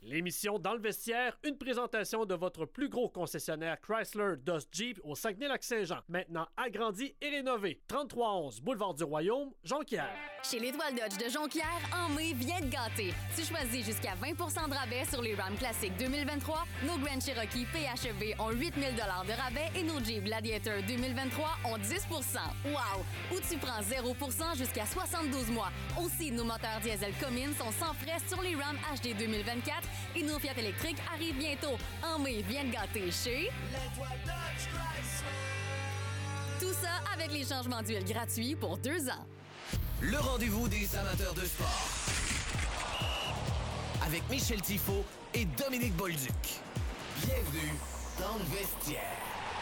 L'émission Dans le vestiaire, une présentation de votre plus gros concessionnaire Chrysler, Dodge, Jeep au Saguenay-Lac-Saint-Jean. Maintenant agrandi et rénové. 3311 Boulevard du Royaume, Jonquière. Chez l'Étoile Dodge de Jonquière, en mai, viens te gâter. Tu choisis jusqu'à 20 % de rabais sur les Ram Classic 2023, nos Grand Cherokee PHEV ont 8 000 $ de rabais et nos Jeep Gladiator 2023 ont 10 % Wow! Ou tu prends 0 % jusqu'à 72 mois. Aussi, nos moteurs diesel Cummins sont sans frais sur les Ram HD 2024 et nos Fiat électriques arrivent bientôt. En mai, viens te gâter chez l'Étoile Dodge Chrysler. Tout ça avec les changements d'huile gratuits pour 2 ans. Le rendez-vous des amateurs de sport. Avec Michel Tifo et Dominique Bolduc. Bienvenue dans le vestiaire.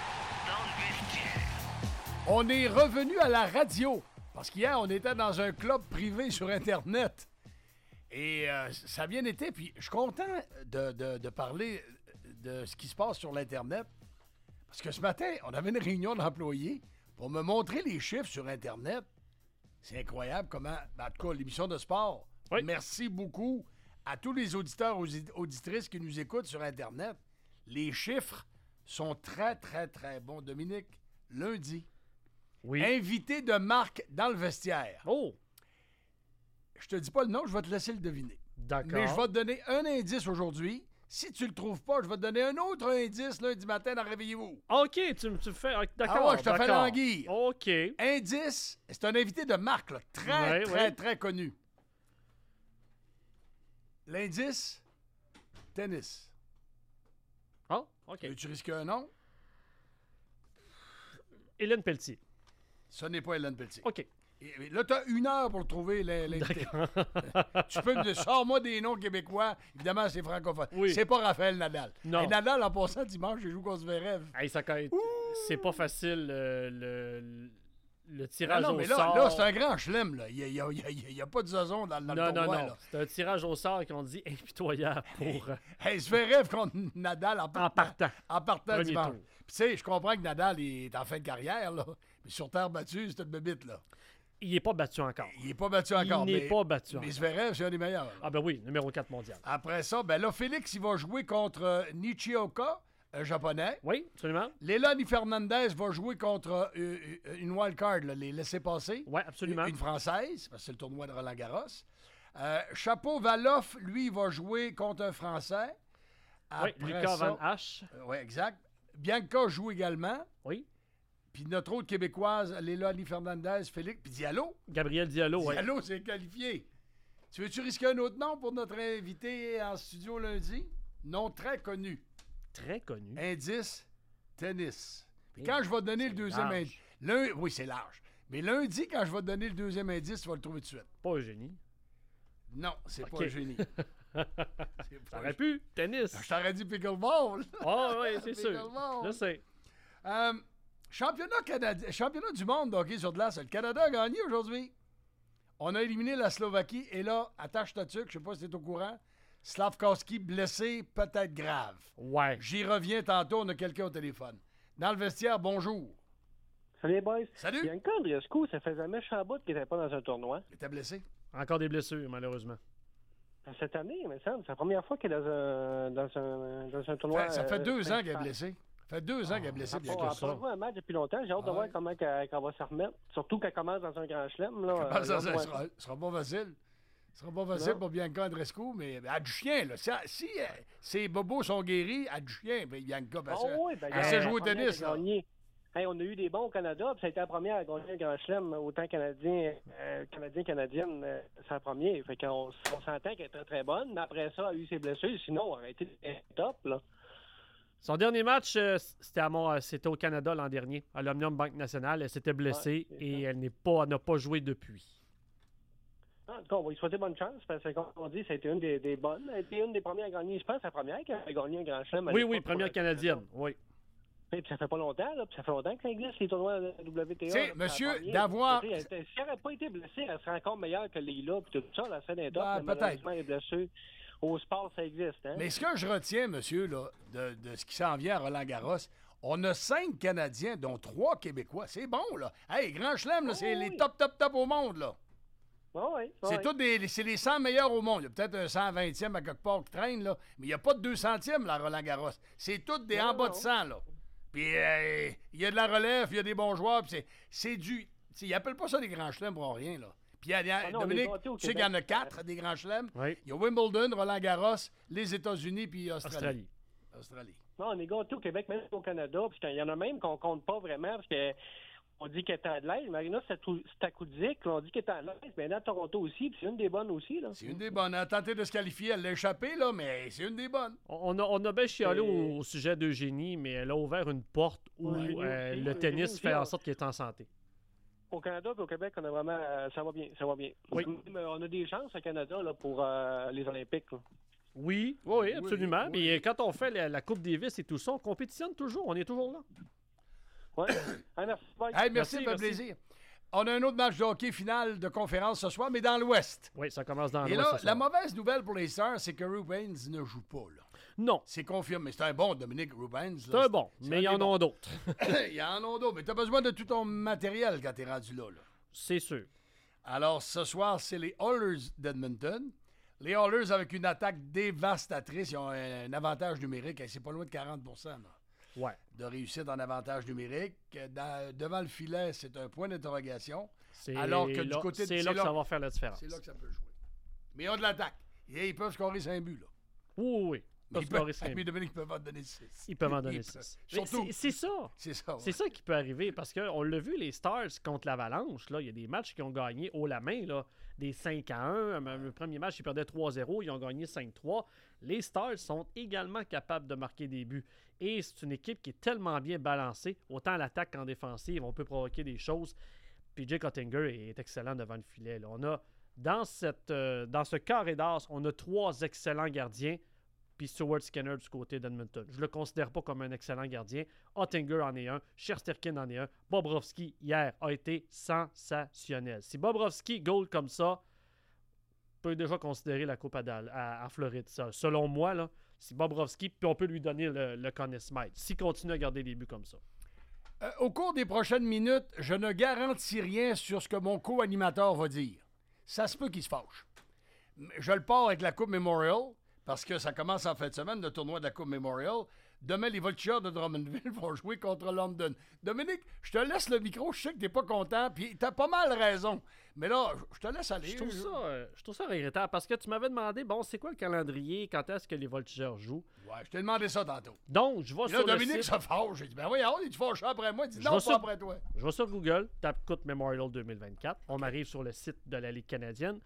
On est revenu à la radio. Parce qu'hier, on était dans un club privé sur Internet. Et ça a bien été. Puis je suis content de parler de ce qui se passe sur l'Internet. Parce que ce matin, on avait une réunion d'employés pour me montrer les chiffres sur Internet. C'est incroyable comment, en tout cas, l'émission de sport. Oui. Merci beaucoup à tous les auditeurs, auditrices qui nous écoutent sur Internet. Les chiffres sont très, très, très bons. Dominique, lundi, Oui. invité de marque dans le vestiaire. Oh! Je te dis pas le nom, je vais te laisser le deviner. D'accord. Mais je vais te donner un indice aujourd'hui. Si tu le trouves pas, je vais te donner un autre indice lundi matin dans Réveillez-vous. OK, tu me fais... D'accord, Ah ouais, je te fais d'accord. languir. OK. Indice, c'est un invité de marque, là, très, Ouais, très, ouais. très connu. L'indice, tennis. Ah, OK. Veux-tu risquer un nom? Hélène Pelletier. Ce n'est pas Hélène Pelletier. OK. Et là, tu as 1 heure pour le trouver, l'invité. Tu peux me sors-moi des noms québécois. Évidemment, c'est francophone. Oui. C'est pas Raphaël Nadal. Non. Et Nadal, en passant dimanche, il joue contre Zverev. Hey, ça c'est pas facile, le tirage Non, au mais sort. là, c'est un grand chelem, là. Il y a pas de zazon dans le tournoi, Non. là. C'est un tirage au sort qu'on dit impitoyable pour... Hey, Zverev contre Nadal en partant. En partant Premier dimanche. tour. Puis tu sais, je comprends que Nadal est en fin de carrière, là. Mais sur terre battue, c'est une bébite, là. Il n'est pas battu encore. Il est pas battu encore. Il n'est pas battu Mais encore. Zverev, c'est un des meilleurs, là. Ah ben oui, numéro 4 mondial. Après ça, ben là, Félix, il va jouer contre Nishioka, un japonais. Oui, absolument. Leilani Fernandez va jouer contre une wildcard, là, les laissés-passer. Oui, absolument. Une Française, parce que c'est le tournoi de Roland-Garros. Chapeau-Valoff, lui, il va jouer contre un Français. Oui, Après Lucas ça- Van Hache. Oui, exact. Bianca joue également. Oui. Puis notre autre Québécoise, Leilani Fernandez, Félix. Puis Diallo. Gabriel Diallo, oui. Diallo, c'est qualifié. Tu veux-tu risquer un autre nom pour notre invité en studio lundi? Nom très connu. Très connu. Indice, tennis. Puis quand je vais te donner le deuxième large. indice... Oui, c'est large. Mais lundi, quand je vais te donner le deuxième indice, tu vas le trouver tout de suite. Pas un génie. Non, c'est Ok. pas un génie. C'est pas Ça un aurait pu. Tennis. Je t'aurais dit pickleball. Ah oui, c'est sûr. Pickleball. Je sais. Championnat du monde de hockey sur glace. Le Canada a gagné aujourd'hui. On a éliminé la Slovaquie. Et là, attache ta tuque, je sais pas si tu es au courant. Slavkovski blessé, peut-être grave. Ouais. J'y reviens tantôt, on a quelqu'un au téléphone. Dans le vestiaire, bonjour. Salut les boys. Salut. Bianca Andreescu, ça faisait méchant bout qu'il n'était pas dans un tournoi. Il était blessé? Encore des blessures, malheureusement. Cette année, il me semble, c'est la première fois qu'il est dans un tournoi. Ça fait 2 ans qu'il est blessé. Ça fait 2 ans qu'il est blessé, bien On que n'a ça. pas joué un match depuis longtemps. J'ai hâte de Ah voir ouais. comment qu'elle va se remettre. Surtout qu'elle commence dans un grand chelem. Là, Ah, ça j'ai hâte de sera, voir. sera pas facile. Ce sera pas facile Non. pour Bianca Andreescu, mais elle a du chien, là. Si ses bobos sont guéris, elle a du chien, ben, Bianca, parce Ah oui, ben, elle sait la jouer au première tennis, qui a là. gagné. Hey, on a eu des bons au Canada, puis ça a été la première à gagner un grand chelem, autant canadienne, c'est la première. Fait qu'on s'entend qu'elle est très, très bonne, mais après ça, elle a eu ses blessures, sinon, elle aurait été top, là. Son dernier match, c'était au Canada l'an dernier, à l'Omnium Banque Nationale. Elle s'était blessée Ouais, c'est et ça. elle n'a pas joué depuis. En tout cas, on va lui souhaiter bonne chance, parce que, comme on dit, ça a été une des bonnes. Elle a été une des premières à gagner, je pense, la première qui a gagné un grand chelem. à Oui, l'époque oui, pour première le canadienne, oui. Et puis ça fait pas longtemps, là, puis ça fait longtemps que ça existe, les tournois de WTA. T'sais, là, monsieur, ça a gagné. d'avoir- Si elle n'aurait pas été blessée, elle serait encore meilleure que Leila, puis tout ça, la scène est top. Ben, mais peut-être. malheureusement, les blessures, au sport, ça existe. Hein? Mais ce que je retiens, monsieur, là, de ce qui s'en vient à Roland-Garros, on a 5 Canadiens, dont 3 Québécois. C'est bon, là. Hey, Grand Chelem, là, c'est oui. les top au monde, là. C'est les 100 meilleurs au monde. Il y a peut-être un 120e à quelque part qui traîne, là, mais il n'y a pas de 200e, la Roland-Garros. C'est tous des en bas de 100, là. Puis il y a de la relève, il y a des bons joueurs, puis c'est du... Ils n'appellent pas ça des grands chelems pour rien, là. Puis Dominique, tu sais qu'il y en a 4 des grands chelems. Oui. Il y a Wimbledon, Roland-Garros, les États-Unis, puis Australie. Non, on est gâtés au Québec, même au Canada. Puis il y en a même qu'on compte pas vraiment, parce que on dit qu'elle est à l'aise. Marina Stakoudzic, on dit qu'elle est à l'aise. Mais à Toronto aussi, puis c'est une des bonnes aussi. Là. C'est une des bonnes. Elle a tenté de se qualifier, elle l'a échappé, là, mais c'est une des bonnes. On a bien chialé au sujet d'Eugénie, mais elle a ouvert une porte où le tennis fait en sorte qu'elle est en santé. Au Canada et au Québec, on a vraiment... ça va bien. Oui. On a des chances au Canada là, pour les Olympiques. Là. Oui, absolument. Mais quand on fait la Coupe Davis et tout ça, on compétitionne toujours. On est toujours là. Oui. Merci. Merci, ça fait plaisir. On a un autre match de hockey final de conférence ce soir, mais dans l'Ouest. Oui, ça commence dans l'Ouest. Et là, ce soir. la mauvaise nouvelle pour les Stars, c'est que Rubens ne joue pas. Là. Non. C'est confirmé. C'est un bon Dominique Rubens. C'est un bon, mais il y en a d'autres. Il y en a d'autres, mais tu as besoin de tout ton matériel quand tu es rendu là. C'est sûr. Alors, ce soir, c'est les Oilers d'Edmonton. Les Oilers, avec une attaque dévastatrice, ils ont un avantage numérique. C'est pas loin de 40 de réussite en avantage numérique. Devant le filet, c'est un point d'interrogation. Alors que du côté c'est là que ça va faire la différence. C'est là que ça peut jouer. Mais ils ont de l'attaque. Et ils peuvent scorer 5 buts. Là. Oui. Mais Dominique, ils peuvent en donner 6. Ils peuvent en donner 6. Surtout, c'est ça. C'est ça. Ouais. C'est ça qui peut arriver parce qu'on l'a vu, les Stars contre l'Avalanche. Il y a des matchs qui ont gagné haut la main. Là, des 5-1. Le premier match, ils perdaient 3-0. Ils ont gagné 5-3. Les Stars sont également capables de marquer des buts. Et c'est une équipe qui est tellement bien balancée, autant à l'attaque qu'en défensive. On peut provoquer des choses. Puis Jake Oettinger est excellent devant le filet. Là. On a, dans ce carré d'as, on a 3 excellents gardiens. Puis Stuart Skinner du côté d'Edmonton. Je ne le considère pas comme un excellent gardien. Oettinger en est un. Shesterkin en est un. Bobrovsky, hier, a été sensationnel. Si Bobrovsky goal comme ça, on peut déjà considérer la Coupe à Floride. Ça. Selon moi, là, si Bobrovsky, puis on peut lui donner le Conn Smythe, s'il continue à garder des buts comme ça. Au cours des prochaines minutes, je ne garantis rien sur ce que mon co-animateur va dire. Ça se peut qu'il se fâche. Je le pars avec la Coupe Memorial, parce que ça commence en fin de semaine, le tournoi de la Coupe Memorial. Demain, les Voltigeurs de Drummondville vont jouer contre London. Dominique, je te laisse le micro. Je sais que t'es pas content, puis t'as pas mal raison. Mais là, je te laisse aller. Je trouve ça regrettable, parce que tu m'avais demandé, c'est quoi le calendrier, quand est-ce que les Voltigeurs jouent? Ouais, je t'ai demandé ça tantôt. Donc, je vais sur là, le Dominique site. se fâche. J'ai dit, ben oui, es-tu fâché après moi? Il dit, non, pas après toi. Je vais sur Google, tape Coupe Memorial 2024. On m'arrive sur le site de la Ligue canadienne,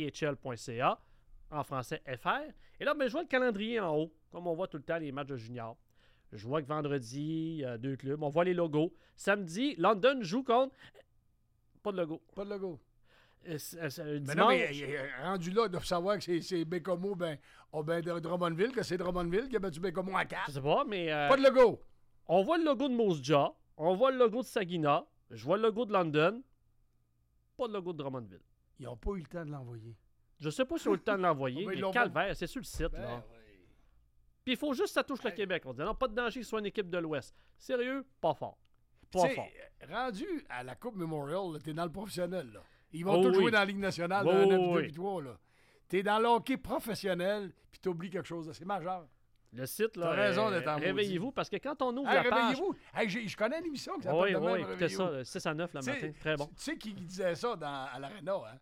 chl.ca. En français FR. Et là, je vois le calendrier en haut, comme on voit tout le temps les matchs de juniors. Je vois que vendredi, il y a 2 clubs. On voit les logos. Samedi, London joue contre... Pas de logo. Pas de logo. Dimanche... non, mais rendu là, de savoir que c'est Bécomo, de Drummondville, que c'est Drummondville qui a battu Bécomo à 4. Je sais pas, mais... Pas de logo. On voit le logo de Moose Jaw. On voit le logo de Saginaw. Je vois le logo de London. Pas de logo de Drummondville. Ils n'ont pas eu le temps de l'envoyer. Je sais pas si on a eu le temps de l'envoyer, mais calvaire, c'est sur le site. Là. Puis il faut juste que ça touche le Québec. On dit non, pas de danger que ce soit une équipe de l'Ouest. Sérieux, pas fort. Pas fort. Rendu à la Coupe Memorial, t'es dans le professionnel. Là. Ils vont tous jouer dans la Ligue nationale, dans 9, 2 3. T'es dans le hockey professionnel, puis t'oublies quelque chose. C'est majeur. Le site, là, t'as raison d'être en réveillez-vous, parce que quand on ouvre la page... Réveillez-vous! Je connais l'émission qui s'appelle Oui, écoutez ça, 6 à 9 le matin. Très bon. Tu sais qui disait ça à l'Arena, hein?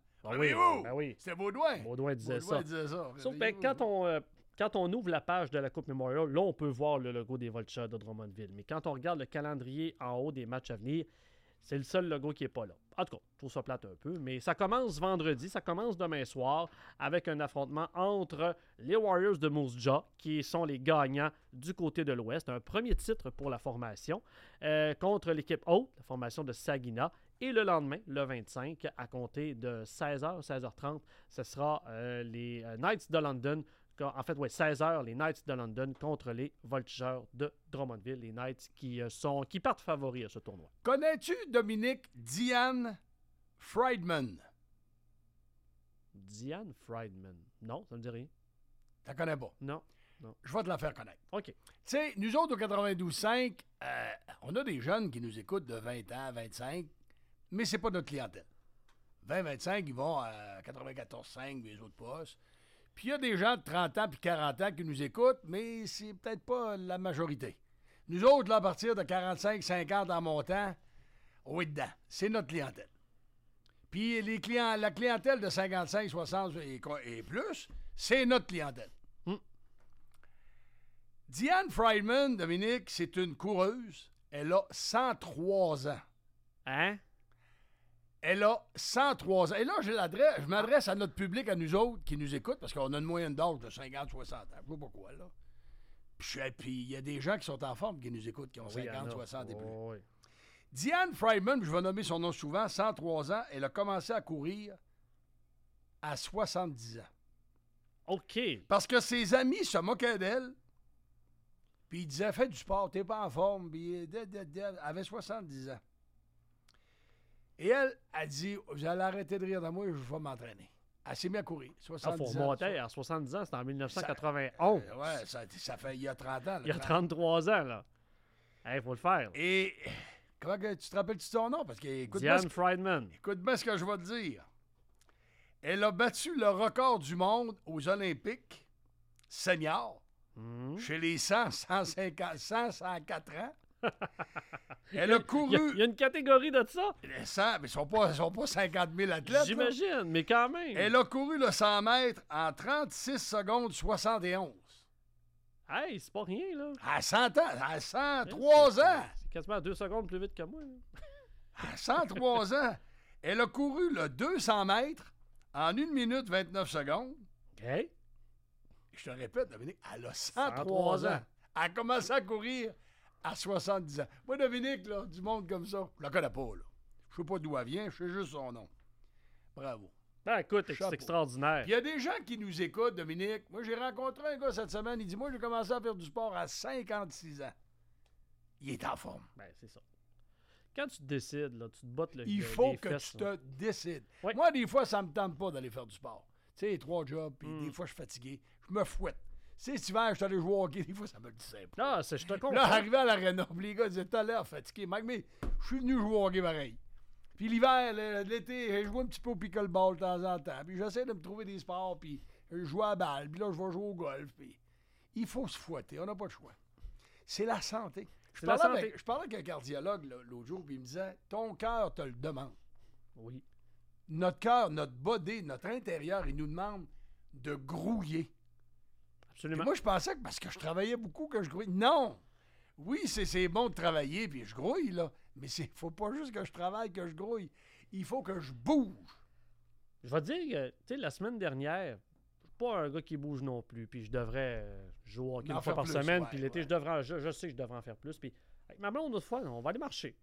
Oui. C'était Baudouin. Baudouin disait ça. Sauf que quand on ouvre la page de la Coupe Memorial, là, on peut voir le logo des Voltigeurs de Drummondville. Mais quand on regarde le calendrier en haut des matchs à venir, c'est le seul logo qui n'est pas là. En tout cas, je trouve ça plate un peu. Mais ça commence vendredi, ça commence demain soir avec un affrontement entre les Warriors de Moose Jaw, qui sont les gagnants du côté de l'Ouest. Un premier titre pour la formation contre l'équipe haute, la formation de Saginaw. Et le lendemain, le 25, à compter de 16h, 16h30, ce sera les Knights de London. En fait, 16h, les Knights de London contre les Voltigeurs de Drummondville. Les Knights qui partent favoris à ce tournoi. Connais-tu, Dominique, Diane Friedman? Diane Friedman? Non, ça me dit rien. Tu la connais pas? Non. Je vais te la faire connaître. OK. Tu sais, nous autres, au 92.5, on a des jeunes qui nous écoutent de 20 ans, 25, mais c'est pas notre clientèle. 20-25, ils vont à 94,5, les autres postes. Puis il y a des gens de 30 ans puis 40 ans qui nous écoutent, mais c'est peut-être pas la majorité. Nous autres, là, à partir de 45-50 en montant, on est dedans. C'est notre clientèle. Puis la clientèle de 55-60 et plus, c'est notre clientèle. Diane Friedman, Dominique, c'est une coureuse. Elle a 103 ans. Hein? Elle a 103 ans. Et là, je m'adresse à notre public, à nous autres qui nous écoutent, parce qu'on a une moyenne d'âge de 50-60 ans. Je sais pas pourquoi, là. Puis il y a des gens qui sont en forme qui nous écoutent, qui ont 50-60 et plus. Oui. Diane Friedman, je vais nommer son nom souvent, 103 ans, elle a commencé à courir à 70 ans. OK. Parce que ses amis se moquaient d'elle, puis ils disaient « Fais du sport, t'es pas en forme. » Puis elle avait 70 ans. Et elle a dit « Vous allez arrêter de rire de moi, je vais m'entraîner. » Elle s'est mise à courir. 70 faut ans. remonter à 70 ans, c'était en 1991. Ouais, ça fait il y a 30 ans. Là, Il y a 33 ans, là. Il faut le faire. Là. Et comment que tu te rappelles de son nom? Parce que Diane Friedman. écoute bien ce que je vais te dire. Elle a battu le record du monde aux Olympiques seniors chez les 104 ans. Elle a couru. Il y a une catégorie de ça. Les 100, mais ils sont pas 50 000 athlètes. J'imagine, mais quand même. Elle a couru le 100 mètres en 36 secondes 71. Hey, c'est pas rien, là. À 100 ans, à 103 ans. C'est quasiment 2 secondes plus vite que moi. Là. À 103 ans. Elle a couru le 200 mètres en 1 minute 29 secondes. OK. Je te répète, Dominique, elle a 103 ans. Elle a commencé à courir à 70 ans. Moi, Dominique, là, du monde comme ça, je la connais pas, là. Je sais pas d'où elle vient, je sais juste son nom. Bravo. Ben écoute, c'est Chapeau. extraordinaire. Il y a des gens qui nous écoutent, Dominique. Moi, j'ai rencontré un gars cette semaine, il dit « Moi, j'ai commencé à faire du sport à 56 ans. » Il est en forme. Ben, c'est ça. Quand tu te décides, là, tu te bottes le Il faut les que fesses, tu te là. décides. Oui. Moi, des fois, ça me tente pas d'aller faire du sport. Tu sais, 3 jobs, puis des fois, je suis fatigué. Je me fouette. Tu sais, cet hiver, je suis allé jouer au hockey, des fois, ça me le disait pas. Non, je te comprends. Là, arrivé à l'aréna, puis les gars disaient, t'as l'air fatigué, Mike, mais je suis venu jouer au hockey pareil. Puis l'hiver, l'été, je joue un petit peu au pickleball de temps en temps. Puis j'essaie de me trouver des sports, puis je joue à la balle, puis là, je vais jouer au golf. Puis il faut se fouetter, on n'a pas de choix. C'est la santé. Je parlais avec un cardiologue l'autre jour, puis il me disait, ton cœur te le demande. Oui. Notre cœur, notre body, notre intérieur, il nous demande de grouiller. Absolument. Puis moi, je pensais que parce que je travaillais beaucoup, que je grouille. Non! Oui, c'est bon de travailler, puis je grouille, là. Mais il faut pas juste que je travaille, que je grouille. Il faut que je bouge. Je vais te dire, tu sais, la semaine dernière, je suis pas un gars qui bouge non plus, puis je devrais jouer au hockey En une fois faire par plus, semaine, ouais, puis l'été, ouais. je sais que je devrais en faire plus. Puis avec ma blonde, l'autre fois, on va aller marcher.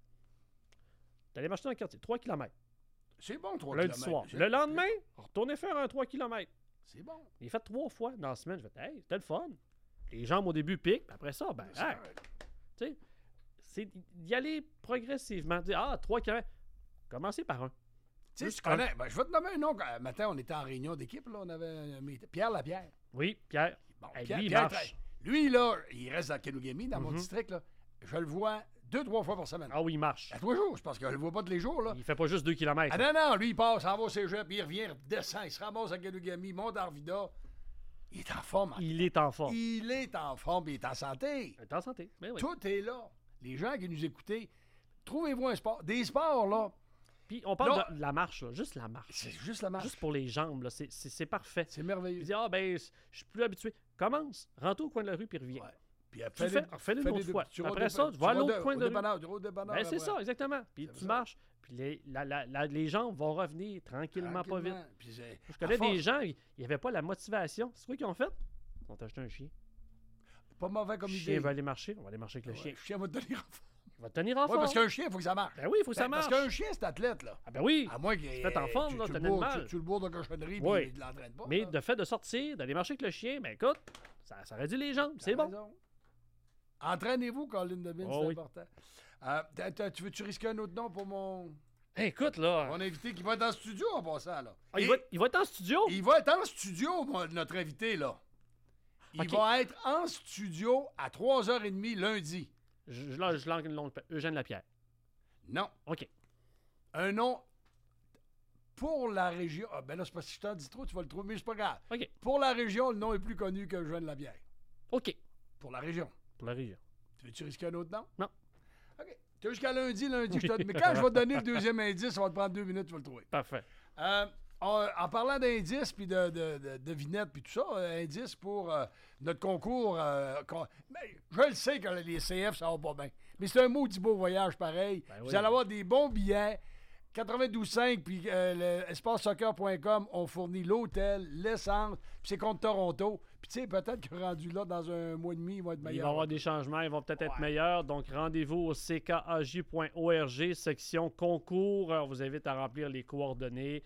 D'aller marcher dans le quartier, 3 km. C'est bon, 3 Lundi kilomètres. soir. Le lendemain, on retournait faire un 3 km. C'est bon. Il fait 3 fois dans la semaine. Je fais, hey, c'était le fun. Les jambes au début piquent, puis après ça, ben, hey, tu sais, c'est d'y aller progressivement. Dire, 3 km. Commencez par un. Tu sais, Juste tu connais. Ben, je vais te nommer un nom. Un matin, on était en réunion d'équipe, là. On avait Pierre Lapierre. Oui, Pierre. Bon, Hey, Pierre, lui, il Pierre, marche. lui, là, il reste à Kenugami, dans mon district, là. Je le vois 2-3 fois par semaine. Ah oui, il marche. À 3 jours, c'est parce que je le vois pas tous les jours, là. Il fait pas juste 2 km. Ah non, lui, il passe, s'en va au cégep, puis il revient, il descend, il se ramasse à Kenugami, monte à Arvida. Il est en forme. Il est en forme. Il est en forme, il est en santé. Il est en santé. Ben oui. Tout est là. Les gens qui nous écoutez, trouvez-vous un sport. Des sports, là, Puis on parle Là- de la marche, là. Juste la marche. c'est juste la marche. Juste pour les jambes, là. C'est parfait. C'est merveilleux. Tu dis, je suis plus habitué. Commence, rentre au coin de la rue, puis reviens. Ouais. Puis Fais-le une autre fois. Après ça, tu vas à l'autre coin de rue. Ben, c'est ça, exactement. Puis C'est tu ça. marches, puis les jambes vont revenir tranquillement, pas vite. Puis Je connais des gens, ils n'avaient pas la motivation. C'est quoi qu'ils ont fait? Ils ont acheté un chien. Pas mauvais comme Le idée. chien va aller marcher, on va aller marcher avec le chien. Le chien va te tenir en forme. Il va te tenir en Oui, forme. parce qu'un chien, il faut que ça marche. Ben oui, il faut que ça marche. Parce qu'un chien, c'est athlète, là. Ah ben oui. À moins qu'il Tu te mets en forme, là, tu t'as le le bourres- mal. tu le bourres de cochonnerie, Oui. puis il ne l'entraîne pas. Mais là. de fait de sortir, d'aller marcher avec le chien, ben écoute, ça réduit les jambes, c'est T'as bon. raison. Entraînez-vous, Colin Devine, Oh c'est oui. important. Tu veux-tu risquer un autre nom pour mon Écoute, là, invité qui va être en studio en passant, là? il Et va être en studio. il va être en studio, notre invité, là. Il Ok. va être en studio à 3h30 lundi. Je langue le nom de Eugène Lapierre. Non. OK. Un nom pour la région... Ah, ben là, c'est parce que je t'en dis trop, tu vas le trouver, mais c'est pas grave. OK. Pour la région, le nom est plus connu que Joanne Labière. OK. Pour la région. Pour la région. Tu veux-tu risquer un autre nom? Non. OK. Tu as jusqu'à lundi, je te... Mais quand je vais te donner le deuxième indice, ça va te prendre 2 minutes, tu vas le trouver. Parfait. En parlant d'indices, puis de devinettes, puis tout ça, indices pour notre concours. Ben, je le sais que les CF, ça va pas bien. Mais c'est un maudit beau voyage pareil. Ben oui. Vous allez avoir des bons billets. 92.5 puis l'espacesoccer.com ont fourni l'hôtel, l'essence, puis c'est contre Toronto. Puis tu sais, peut-être que rendu là, dans un mois et demi, ils vont être Il va y meilleurs. avoir des changements, ils vont peut-être être meilleurs. Donc, rendez-vous au ckaj.org, section concours. On vous invite à remplir les coordonnées,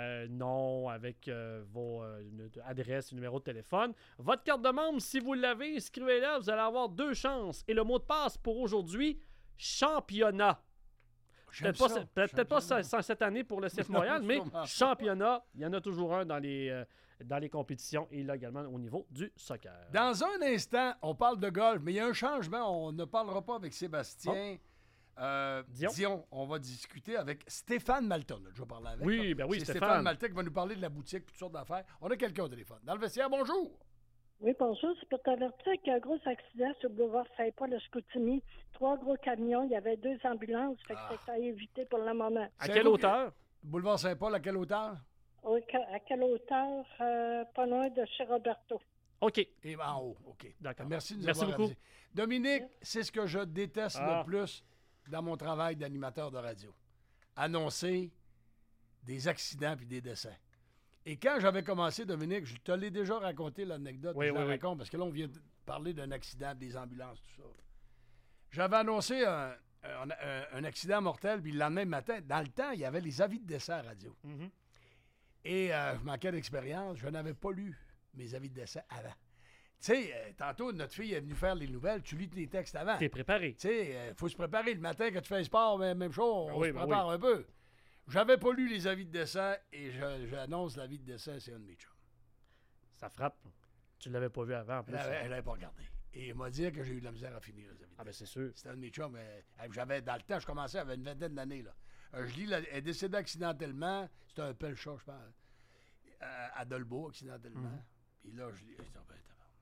nom avec vos adresses et numéros de téléphone. Votre carte de membre, si vous l'avez, inscrivez-la. Vous allez avoir 2 chances. Et le mot de passe pour aujourd'hui, championnat. J'aime Peut-être ça. peut-être pas Championnat. cette année pour le CF Non, Montréal, mais sûrement. championnat, il y en a toujours un dans les compétitions et là également au niveau du soccer. Dans un instant, on parle de golf, mais il y a un changement. On ne parlera pas avec Sébastien. Dion. On va discuter avec Stéphane Malton. Je vais parler avec. Oui, là. ben oui, C'est Stéphane. Stéphane Malton qui va nous parler de la boutique et toutes sortes d'affaires. On a quelqu'un au téléphone. Dans le vestiaire, bonjour. Oui, bonjour. C'est pour t'avertir qu'il y a un gros accident sur le boulevard Saint-Paul à Chicoutimi. 3 gros camions. Il y avait 2 ambulances. Fait que c'est à éviter pour le moment. À C'est quelle un gars hauteur? Boulevard Saint-Paul, à quelle hauteur? À quelle hauteur? Pas loin de chez Roberto. OK. Et en haut, OK. D'accord. Merci de nous Merci avoir beaucoup. avisés. Dominique, c'est ce que je déteste Ah. le plus dans mon travail d'animateur de radio. Annoncer des accidents puis des décès. Et quand j'avais commencé, Dominique, je te l'ai déjà raconté l'anecdote, Oui, je la oui, oui. raconte parce que là, on vient de parler d'un accident, des ambulances, tout ça. J'avais annoncé un accident mortel, puis le lendemain matin, dans le temps, il y avait les avis de décès à la radio. Mhm. Et je manquais d'expérience, je n'avais pas lu mes avis de décès avant. Tu sais, tantôt, notre fille est venue faire les nouvelles, tu lis tes textes avant. T'es préparé. Tu sais, il faut se préparer. Le matin, quand tu fais sport, même chose, on oui, se ben prépare un peu. J'avais pas lu les avis de décès et j'annonce l'avis de décès, c'est un de mes chums. Ça frappe. Tu l'avais pas vu avant, en plus. Elle l'avait pas regardé. Et il m'a dit que j'ai eu de la misère à finir les avis de Ah, ben décès. c'est sûr. C'était un de mes chums. J'avais, dans le temps, je commençais, j'avais une vingtaine d'années. Là. Je lis, elle est décédée accidentellement. C'était un pelchat, je pense. À Dolbeau, accidentellement. Puis là, je lis. Je dis, ah, ben, tabarnak.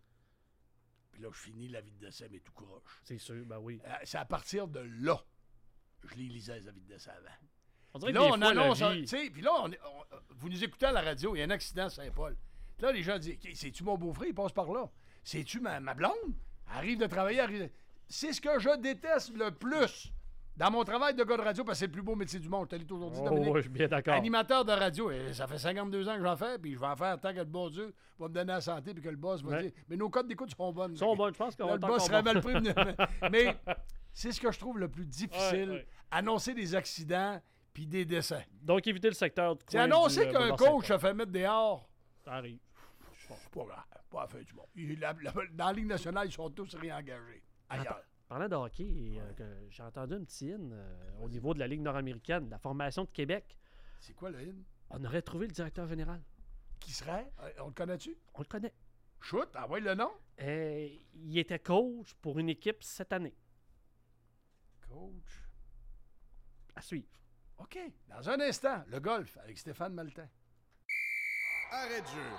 Puis là, je finis l'avis de décès, mais tout croche. C'est sûr, ben oui. C'est à partir de là, je les lisais les avis de décès avant. On dirait Puis que là, des on fois, la annonce, vie- tu sais, puis là, vous nous écoutez à la radio, il y a un accident à Saint-Paul. Puis là, les gens disent, c'est-tu mon beau-frère, il passe par là? C'est-tu ma blonde? Elle arrive de travailler, C'est ce que je déteste le plus dans mon travail de gars de radio, parce que c'est le plus beau métier du monde. Je te l'ai toujours dit, Oh, Dominique. ouais, je suis bien d'accord. Animateur de radio, et ça fait 52 ans que j'en fais, puis je vais en faire tant que le bon Dieu va me donner la santé, puis que le boss va Ouais. dire, mais nos codes d'écoute sont bonnes. Ils sont bonnes, je pense qu'on Là, va le être boss encore serait bon. mal pris. Mais c'est ce que je trouve le plus difficile. Ouais. Annoncer des accidents puis des décès. Donc, éviter le secteur du C'est coin annoncer du, qu'un boulevard coach Saint-Paul. a fait mettre dehors. Ça arrive. C'est pas grave, pas la fin du monde. Dans la Ligue nationale, ils sont tous réengagés. Ailleurs. Parlant de hockey, j'ai entendu un petit in au niveau de la Ligue nord-américaine, la formation de Québec. C'est quoi le hymne? On aurait trouvé le directeur général. Qui serait? On le connaît-tu? On le connaît. Shoot, envoie le nom. Il était coach pour une équipe cette année. Coach. À suivre. OK. Dans un instant, le golf avec Stéphane Maltin. Arrêt de jeu.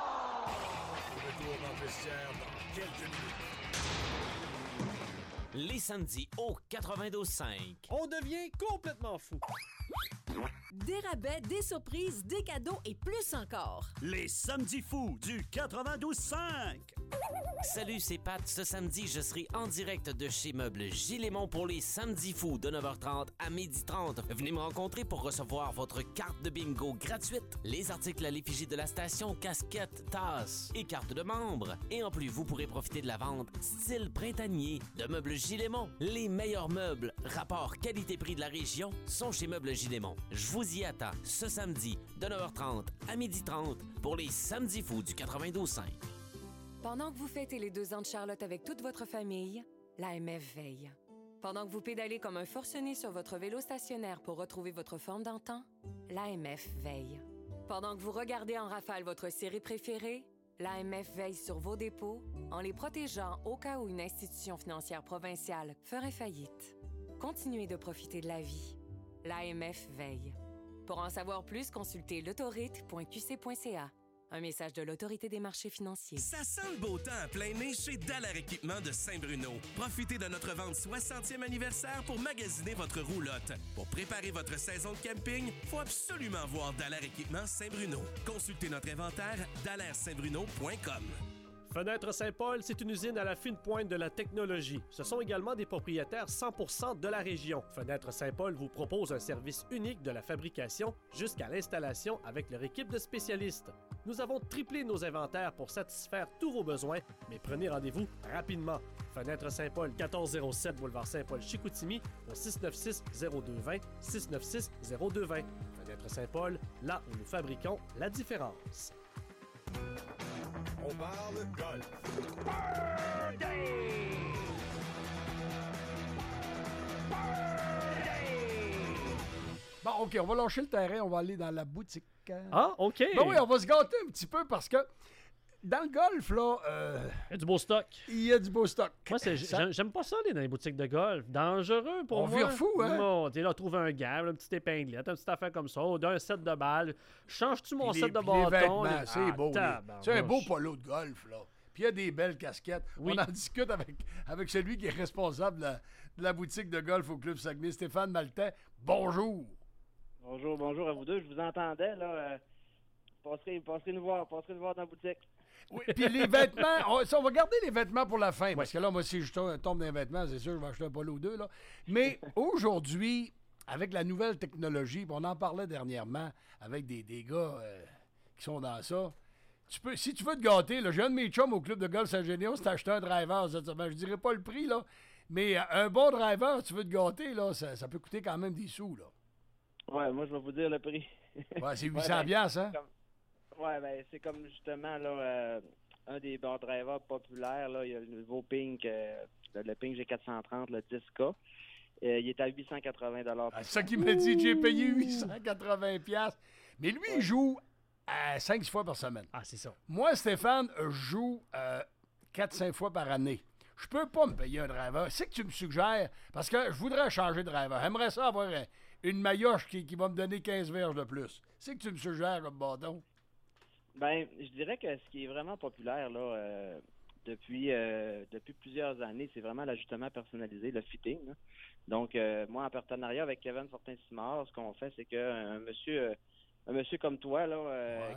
Retour dans le vestiaire dans quelques minutes. Les samedis au 92.5. On devient complètement fou. Des rabais, des surprises, des cadeaux et plus encore. Les samedis fous du 92.5. Salut, c'est Pat. Ce samedi, je serai en direct de chez Meubles Gilémont pour les samedis fous de 9h30 à 12h30. Venez me rencontrer pour recevoir votre carte de bingo gratuite. Les articles à l'effigie de la station, casquettes, tasses et cartes de membres. Et en plus, vous pourrez profiter de la vente style printanier de Meubles Gilémont. Les meilleurs meubles, rapport qualité-prix de la région, sont chez Meubles Gilémont. Je vous y attends ce samedi de 9h30 à 12h30 pour les samedis fous du 92.5. Pendant que vous fêtez les 2 ans de Charlotte avec toute votre famille, l'AMF veille. Pendant que vous pédalez comme un forcené sur votre vélo stationnaire pour retrouver votre forme d'antan, l'AMF veille. Pendant que vous regardez en rafale votre série préférée, l'AMF veille sur vos dépôts en les protégeant au cas où une institution financière provinciale ferait faillite. Continuez de profiter de la vie. L'AMF veille. Pour en savoir plus, consultez l'autorite.qc.ca. Un message de l'Autorité des marchés financiers. Ça sent le beau temps à plein nez chez Dallaire Équipement de Saint-Bruno. Profitez de notre vente 60e anniversaire pour magasiner votre roulotte. Pour préparer votre saison de camping, faut absolument voir Dallaire Équipement Saint-Bruno. Consultez notre inventaire DallaireSaintBruno.com. Fenêtres Saint-Paul, c'est une usine à la fine pointe de la technologie. Ce sont également des propriétaires 100% de la région. Fenêtres Saint-Paul vous propose un service unique de la fabrication jusqu'à l'installation avec leur équipe de spécialistes. Nous avons triplé nos inventaires pour satisfaire tous vos besoins, mais prenez rendez-vous rapidement. Fenêtres Saint-Paul, 1407 boulevard Saint-Paul-Chicoutimi au 696-0220, 696-0220. Fenêtres Saint-Paul, là où nous fabriquons la différence. On parle golf. Bon, OK, on va lâcher le terrain, on va aller dans la boutique. Ah, OK. Ben oui, on va se gâter un petit peu parce que dans le golf, là... il y a du beau stock. Il y a du beau stock. Moi, j'aime pas ça aller dans les boutiques de golf. Dangereux pour moi. On vire fou, hein? Bon, tu là, trouve un gable, une petite épinglette, une petite affaire comme ça, ou d'un set de balles. Changes-tu mon set de bâton? Vêtements, c'est beau. C'est un beau polo de golf, là. Puis il y a des belles casquettes. Oui. On en discute avec celui qui est responsable de la boutique de golf au Club Saguenay, Stéphane Maltais. Bonjour. Bonjour à vous deux. Je vous entendais, là. Passerez nous voir dans la boutique. Oui, puis les vêtements, on va garder les vêtements pour la fin, parce que là, moi, si je tombe dans les vêtements, c'est sûr, je vais acheter un polo ou deux, là. Mais aujourd'hui, avec la nouvelle technologie, on en parlait dernièrement avec des gars qui sont dans ça, si tu veux te gâter, là, j'ai un de mes chums au club de golf Saint-Généon, c'est acheté un driver cette semaine. Je dirais pas le prix, là, mais un bon driver, si tu veux te gâter, là, ça peut coûter quand même des sous, là. Ouais, moi, je vais vous dire le prix. Ouais, c'est 800 piastres, hein? Ouais, ben c'est comme justement là un des bons drivers populaires, là, il y a le nouveau Pink, le Pink G430, le 10K. Il est à 880 $. C'est ça qu'il m'a dit, j'ai payé 880 piastres. Mais lui, il joue 5-6 fois par semaine. Ah, c'est ça. Moi, Stéphane, je joue 4-5 fois par année. Je peux pas me payer un driver. C'est que tu me suggères, parce que je voudrais changer de driver. J'aimerais ça avoir une maillotche qui va me donner 15 verges de plus. C'est que tu me suggères comme bâton. Ben, je dirais que ce qui est vraiment populaire là depuis plusieurs années, c'est vraiment l'ajustement personnalisé, le fitting, là. Donc, moi, en partenariat avec Kevin Fortin-Simard, ce qu'on fait, c'est qu'un monsieur comme toi, là,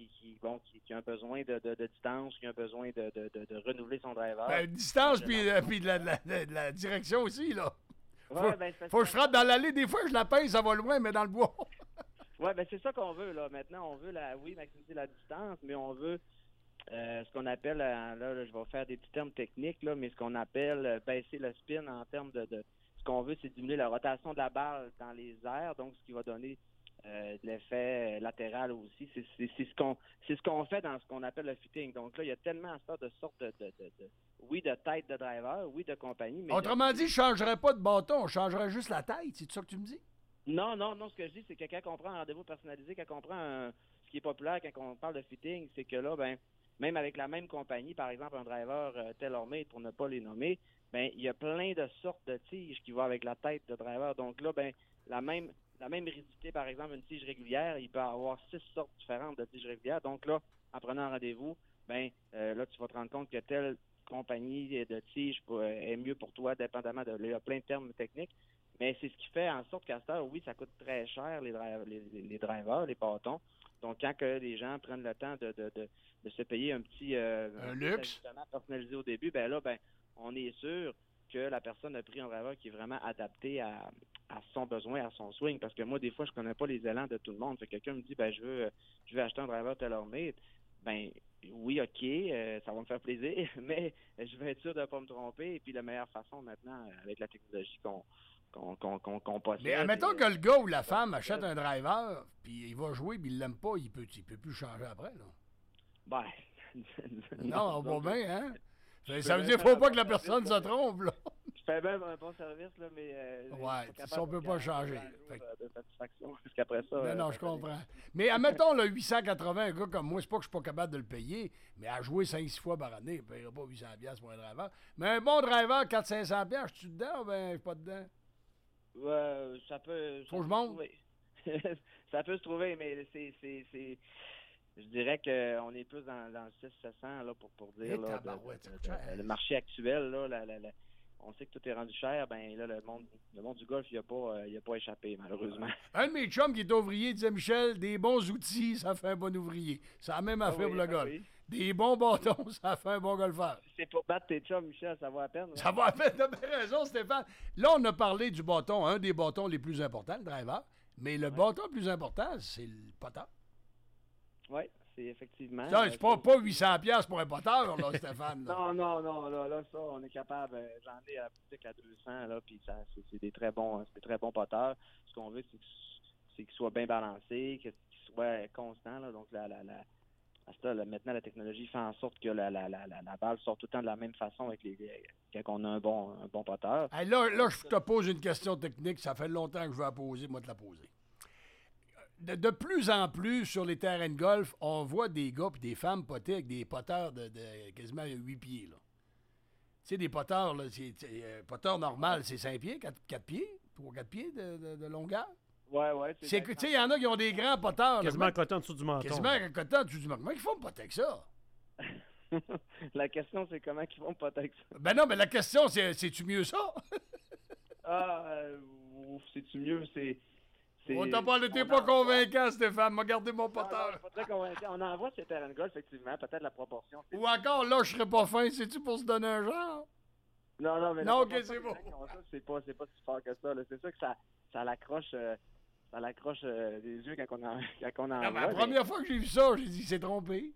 qui a besoin de distance, qui a besoin de renouveler son driver. Ben, distance, puis de la direction aussi, là. Ouais, faut que je frappe dans l'allée. Des fois, je la pèse, ça va loin, mais dans le bois. Oui, ben c'est ça qu'on veut, là. Maintenant, on veut maximiser la distance, mais on veut ce qu'on appelle, là, je vais faire des petits termes techniques, là, mais ce qu'on appelle baisser le spin en termes de ce qu'on veut, c'est diminuer la rotation de la balle dans les airs, donc ce qui va donner de l'effet latéral aussi. C'est ce qu'on fait dans ce qu'on appelle le fitting. Donc là, il y a tellement de sortes de tête de driver, de compagnie. Mais autrement dit, je ne changerais pas de bâton, on changerait juste la tête. C'est ça que tu me dis? Non, ce que je dis, c'est que quand on prend un rendez-vous personnalisé, quand on prend ce qui est populaire, quand on parle de fitting, c'est que là, ben, même avec la même compagnie, par exemple, un driver TaylorMade, pour ne pas les nommer, ben, il y a plein de sortes de tiges qui vont avec la tête de driver. Donc là, ben, la même rigidité, par exemple, une tige régulière, il peut y avoir 6 sortes différentes de tiges régulières. Donc là, en prenant un rendez-vous, ben, là, tu vas te rendre compte que telle compagnie de tige est mieux pour toi, dépendamment il y a plein de termes techniques. Mais c'est ce qui fait en sorte qu'à cette heure, oui, ça coûte très cher, les drivers, les bâtons. Donc, quand que les gens prennent le temps de se payer un petit luxe personnalisé au début, ben là, on est sûr que la personne a pris un driver qui est vraiment adapté à son besoin, à son swing. Parce que moi, des fois, je connais pas les élans de tout le monde. Fait que quelqu'un me dit, je veux acheter un driver TaylorMade. Ben oui, OK, ça va me faire plaisir, mais je vais être sûr de ne pas me tromper. Et puis, la meilleure façon maintenant, avec la technologie qu'on possède. Mais admettons que le gars ou la femme achète un driver, puis il va jouer, puis il l'aime pas, il peut plus changer après, là. Non, on va bien, hein? Ça veut dire qu'il ne faut pas que la personne se trompe, là. Je fais même un bon service, là, mais... ça, on peut pas changer. De satisfaction, parce qu'après ça... Non, je comprends. Mais admettons, le 880, un gars comme moi, c'est pas que je suis pas capable de le payer, mais à jouer 5-6 fois par année, il ne paiera pas 800$ pour un driver. Mais un bon driver, 400-500$, je suis dedans ou ben je suis pas dedans? Ça peut... Faut que je monte? Oui. ça peut se trouver, mais c'est je dirais qu'on est plus dans le 600-700 là, pour dire là, le marché actuel, là, on sait que tout est rendu cher, ben là, le monde du golf, il a pas échappé, malheureusement. Un de mes chums qui est ouvrier disait, Michel, des bons outils, ça fait un bon ouvrier. C'est la même affaire pour le golf. Oui. Des bons bâtons, ça fait un bon golfeur. C'est pour battre tes chums, Michel, ça vaut à peine. Ça vaut à peine, t'as bien raison, Stéphane. Là, on a parlé du bâton, un des bâtons les plus importants, le driver. Mais le bâton le plus important, c'est le putter. Oui, c'est effectivement. C'est pas 800$ pour un putter, là, Stéphane. Là. Non, là, ça, on est capable. J'en ai à la boutique à 200, là, puis c'est des très bons putters. Ce qu'on veut, c'est qu'ils soient bien balancés, qu'ils soient constants, là. Donc, maintenant, la technologie fait en sorte que la balle sort tout le temps de la même façon quand on a un bon putter. Hey, là, je te pose une question technique. Ça fait longtemps que je veux la poser. Moi, te la poser. De plus en plus, sur les terrains de golf, on voit des gars et des femmes poter avec des putters de quasiment 8 pieds. Tu sais, des putters, là, putter normal, c'est 5 pieds, 4 pieds, 3-4 pieds de longueur. Ouais. Tu sais, il y en a qui ont des grands putters. Quasiment à côté en dessous du menton. Quasiment à côté en dessous du menton. Comment ils font poter avec ça? La question, c'est comment ils font poter avec ça? Ben non, mais la question, c'est-tu mieux ça? C'est-tu mieux? T'es pas convaincant, Stéphane. M'a gardé mon putter. Non, je suis pas très convaincant. On en voit sur les terrains de golf, effectivement. Peut-être la proportion. Ou encore, là, je serais pas fin. C'est-tu pour se donner un genre? Non, mais... Non, OK, c'est bon. C'est pas si fort que ça. Là. C'est sûr que ça l'accroche... Ça l'accroche des yeux quand on en voit. La première fois que j'ai vu ça, j'ai dit, il s'est trompé.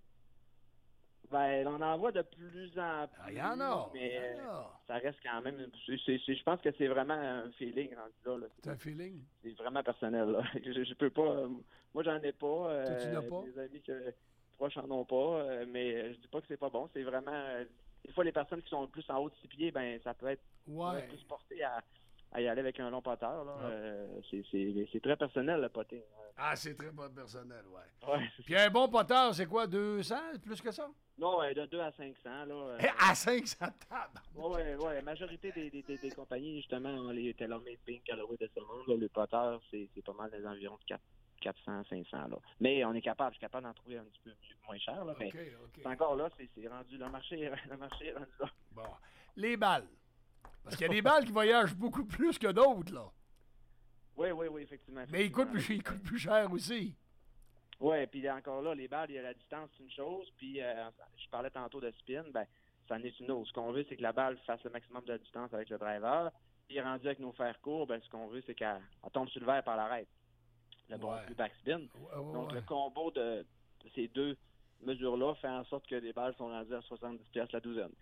Ben, on en voit de plus en plus. Il y en a. Mais ça reste quand même... Je pense que c'est vraiment un feeling rendu là. C'est un feeling? C'est vraiment personnel, là. Je peux pas... moi, j'en ai pas. Toi, tu n'as pas? Des amis proches en ont pas. Mais je dis pas que c'est pas bon. C'est vraiment... des fois, les personnes qui sont plus en haut de 6 pieds, ben ça peut être plus porté à y aller avec un long putter. C'est très personnel, le putting. Ah, c'est très personnel, ouais. Puis un bon putter, c'est quoi, 200, plus que ça? Non, de 2 à 500. Là, à 500 tables? Oui. La majorité des compagnies, justement, les TaylorMade, Ping, Callaway de ce monde, là, le putter, c'est pas mal des environs de 400, 500. Là. Mais je suis capable d'en trouver un petit peu moins cher. Là, mais c'est encore là, c'est rendu, le marché est rendu là. Bon. Les balles. Parce qu'il y a des balles qui voyagent beaucoup plus que d'autres, là. Oui, effectivement. Mais ils coûtent plus cher aussi. Oui, puis encore là, les balles, il y a la distance, c'est une chose. Puis, je parlais tantôt de spin, ben ça en est une autre. Ce qu'on veut, c'est que la balle fasse le maximum de distance avec le driver. Puis, rendu avec nos fers courts, ben ce qu'on veut, c'est qu'elle tombe sur le verre par l'arrêt. Le bon backspin. Donc, le combo de ces deux mesures-là fait en sorte que les balles sont rendues à 70$ la douzaine.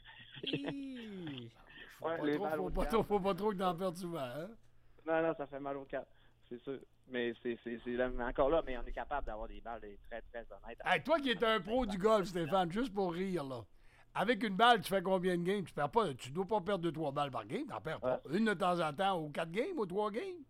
Faut pas trop que t'en perdes souvent, hein? Non, ça fait mal au cap, c'est sûr. Mais c'est encore là, mais on est capable d'avoir des balles très, très honnêtes. Hey, toi qui es un pro du golf, Stéphane, juste pour rire, là. Avec une balle, tu fais combien de games? Tu dois pas perdre 2-3 balles par game, t'en perds pas. Une de temps en temps, ou 4 games, ou 3 games?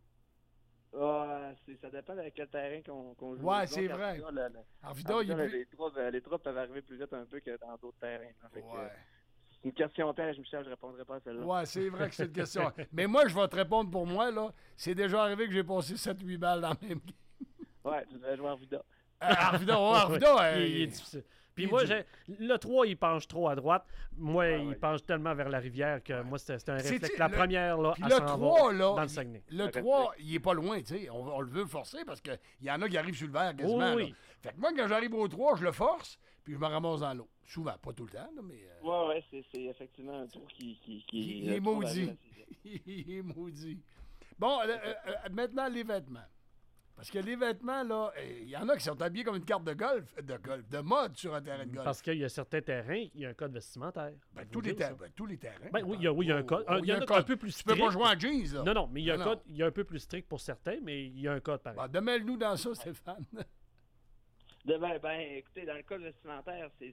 Ça dépend de quel terrain qu'on joue. Ouais, c'est vrai. Arvida, les trous peuvent arriver plus vite un peu que dans d'autres terrains. C'est une question piège, Michel, je répondrai pas à celle-là. Ouais, c'est vrai que c'est une question. Mais moi, je vais te répondre pour moi, là. C'est déjà arrivé que j'ai passé 7-8 balles dans le même game. Ouais, tu devrais jouer Arvida. Arvida, il est difficile. Puis moi, le 3, il penche trop à droite. Moi, il penche tellement vers la rivière que moi, c'était un réflexe. La première, là, elle s'en va dans le Saguenay. Le 3, il est pas loin, tu sais. On le veut forcer parce qu'il y en a qui arrivent sur le verre quasiment. Oui. Fait que moi, quand j'arrive au 3, je le force, puis je me ramasse dans l'eau. Souvent, pas tout le temps, là, mais... Ouais, c'est effectivement un trou qui il est maudit. Il est maudit. Bon, maintenant, les vêtements. Parce que les vêtements, là, il y en a qui sont habillés comme une carte de mode sur un terrain de golf. Parce qu'il y a certains terrains, il y a un code vestimentaire. Tous les terrains. Oui, il y a un code. Il y en a un peu plus strict. Tu peux pas jouer en jeans, là. Non, mais il y a un code, il y a un peu plus strict pour certains, mais il y a un code pareil. Demêle-nous dans ça, Stéphane. Écoutez, dans le code vestimentaire, c'est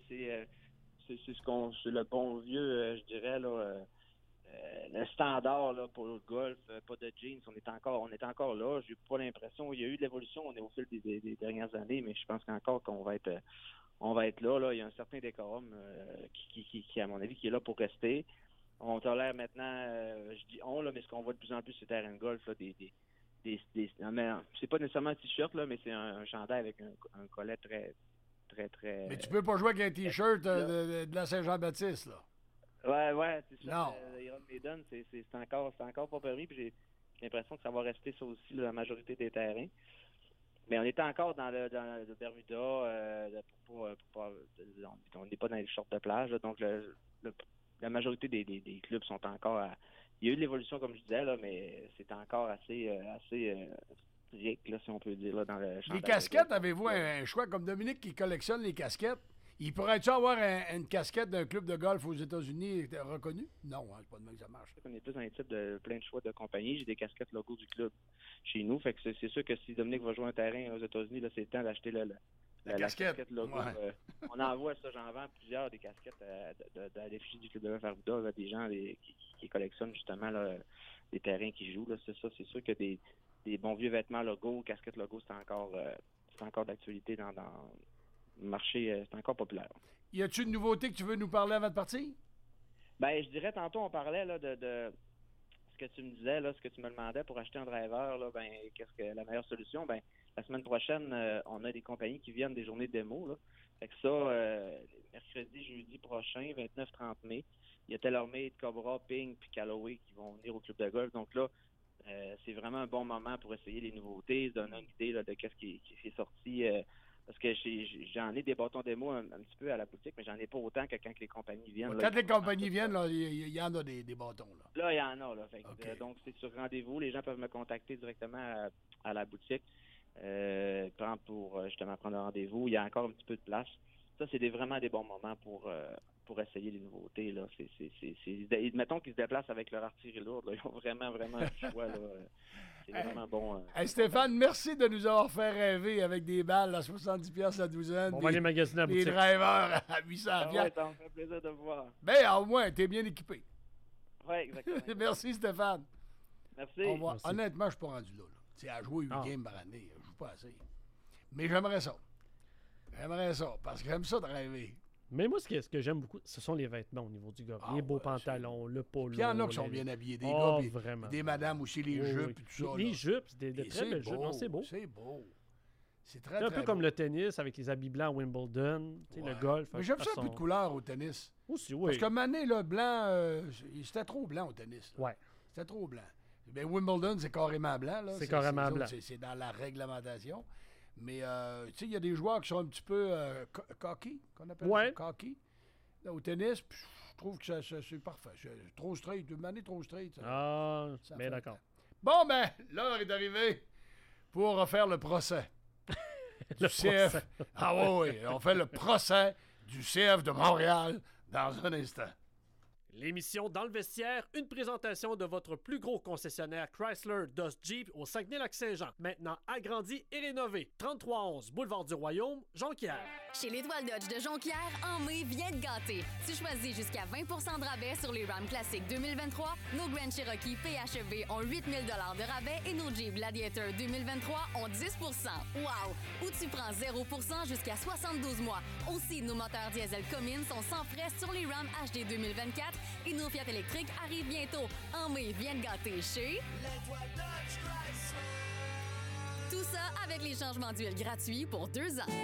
le bon vieux, je dirais, là, le standard là, pour le golf, pas de jeans. On est encore là. J'ai pas l'impression. Il y a eu de l'évolution au fil des dernières années, mais je pense qu'encore qu'on va être là. Il y a un certain décorum qui, à mon avis, qui est là pour rester. On tolère maintenant, je dis on, là, mais ce qu'on voit de plus en plus sur terrain de golf, là, des non, mais c'est pas nécessairement un t-shirt, là, mais c'est un chandail avec un collet très. Mais tu peux pas jouer avec un t-shirt de la Saint-Jean-Baptiste, là. Ouais, c'est ça. Non. Iron Maiden, c'est encore pas permis, puis j'ai l'impression que ça va rester ça aussi, là, la majorité des terrains. Mais on est encore dans le Bermuda, on n'est pas dans les shorts de plage, là, donc la majorité des clubs sont encore à... Il y a eu de l'évolution, comme je disais, là, mais c'est encore assez strict, là, si on peut dire, là, dans le champ. Les casquettes, avez-vous un choix? Comme Dominique qui collectionne les casquettes, il pourrait-tu avoir une casquette d'un club de golf aux États-Unis reconnu? Non, hein, c'est pas de même que ça marche. On est plus dans les types de plein de choix de compagnie. J'ai des casquettes logo du club chez nous. Fait que c'est sûr que si Dominique va jouer un terrain aux États-Unis, là, c'est le temps d'acheter la casquette logo. Ouais. On envoie ça, j'en vends plusieurs des casquettes à l'effigie du club de golf Arruda, là, des gens qui collectionnent justement là, les terrains qui jouent. Là, c'est ça. C'est sûr que des bons vieux vêtements logo, casquettes logo, c'est encore d'actualité dans le marché, c'est encore populaire. Y a-tu une nouveauté que tu veux nous parler avant de partir? Ben, je dirais, tantôt, on parlait là, de ce que tu me disais, là, ce que tu me demandais pour acheter un driver, là, ben, qu'est-ce que la meilleure solution? Ben, la semaine prochaine, on a des compagnies qui viennent des journées de démo, là. Fait que ça, mercredi, jeudi prochain, 29-30 mai, il y a TaylorMade, Cobra, Ping puis Callaway qui vont venir au club de golf. Donc là, c'est vraiment un bon moment pour essayer les nouveautés, se donner une idée là, de qu'est-ce qui est sorti. Parce que j'en ai des bâtons démo un petit peu à la boutique, mais j'en ai pas autant que quand les compagnies viennent. Quand les compagnies viennent, il y en a des bâtons. Là, il y en a. Là, fait, okay. Donc, c'est sur rendez-vous. Les gens peuvent me contacter directement à la boutique pour justement prendre un rendez-vous. Il y a encore un petit peu de place. Ça, c'est vraiment des bons moments pour essayer les nouveautés. Là. Mettons qu'ils se déplacent avec leur artillerie lourde. Là. Ils ont vraiment un choix. Là. C'est vraiment bon. Hey, Stéphane, merci de nous avoir fait rêver avec des balles à 70$ la douzaine. On va aller magasiner à la boutique. Des drivers à 800$. Ouais, ça me fait plaisir de vous voir. Ben, au moins, t'es bien équipé. Oui, exactement. Merci, Stéphane. Merci. Merci. Honnêtement, je suis pas rendu là. Tu sais, à jouer 8 games par année, je joue pas assez. Mais j'aimerais ça. Parce que j'aime ça de rêver. Mais moi, ce que j'aime beaucoup, ce sont les vêtements au niveau du gars. Les beaux pantalons, le polo. Puis il y en a qui sont bien habillés. Des gars, puis vraiment. Des madames aussi, les jupes et tout ça. Les jupes, c'est de très belles jupes. Non, c'est beau. C'est beau. C'est très, un très peu beau. comme le tennis avec les habits blancs à Wimbledon, le golf. Mais j'aime ça un peu de couleur au tennis. Aussi, oui. Parce que Mané, le blanc, c'était trop blanc au tennis. Oui. C'était trop blanc. Ben, Wimbledon, c'est carrément blanc. Là. C'est carrément blanc. C'est dans la réglementation. Mais, tu sais, il y a des joueurs qui sont un petit peu cocky, qu'on appelle ça, cocky. Là, au tennis, je trouve que c'est parfait. Trop straight, une année trop straight. Ça bien d'accord. Bon, ben, l'heure est arrivée pour faire le procès. du CF. Procès. Ah oui, on fait le procès du CF de Montréal dans un instant. L'émission Dans le vestiaire, une présentation de votre plus gros concessionnaire Chrysler Dodge Jeep au Saguenay-Lac-Saint-Jean. Maintenant agrandi et rénové. 3311 Boulevard du Royaume, Jonquière. Chez l'Étoile Dodge de Jonquière, en mai, viens te gâter. Tu choisis jusqu'à 20 % de rabais sur les Ram Classic 2023, nos Grand Cherokee PHEV ont 8 000 $ de rabais et nos Jeep Gladiator 2023 ont 10 %. Wow! Ou tu prends 0 % jusqu'à 72 mois. Aussi, nos moteurs diesel Cummins sont sans frais sur les Ram HD 2024 et nos Fiat électriques arrivent bientôt. En mai, viens te gâter chez l'Étoile Dodge Chrysler. Tout ça avec les changements d'huile gratuits pour 2 ans.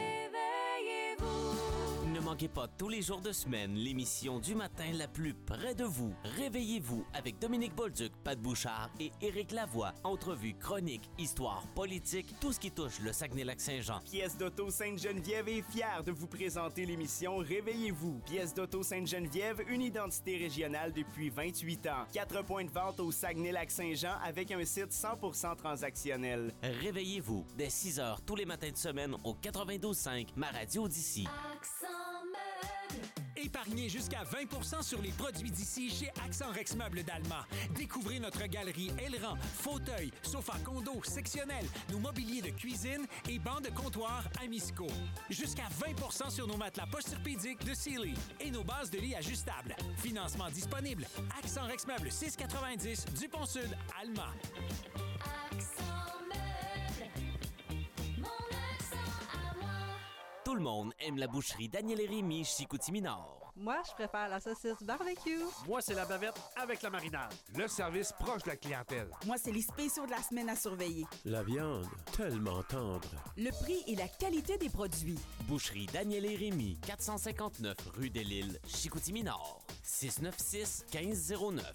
Ne manquez pas tous les jours de semaine l'émission du matin la plus près de vous. Réveillez-vous avec Dominique Bolduc, Pat Bouchard et Éric Lavoie. Entrevues, chroniques, histoires, politique, tout ce qui touche le Saguenay-Lac-Saint-Jean. Pièce d'Auto Sainte-Geneviève est fière de vous présenter l'émission Réveillez-vous. Pièce d'Auto Sainte-Geneviève, une identité régionale depuis 28 ans. 4 points de vente au Saguenay-Lac-Saint-Jean avec un site 100% transactionnel. Réveillez-vous dès 6h tous les matins de semaine au 92.5, ma radio d'ici. Épargnez jusqu'à 20 % sur les produits d'ici chez Accent Rex Meubles d'Alma. Découvrez notre galerie aileron, fauteuils, sofas condo, sectionnels, nos mobiliers de cuisine et bancs de comptoir Amisco. Jusqu'à 20 % sur nos matelas posturpédiques de Sealy et nos bases de lit ajustables. Financement disponible. Accent Rex Meubles 690 du Pont-Sud, Alma. Tout le monde aime la boucherie Daniel et Rémy Chicoutimi Nord. Moi, je préfère la saucisse barbecue. Moi, c'est la bavette avec la marinade. Le service proche de la clientèle. Moi, c'est les spéciaux de la semaine à surveiller. La viande, tellement tendre. Le prix et la qualité des produits. Boucherie Daniel et Rémy, 459 rue des Lilles, Chicoutimi-Nord. 696-1509.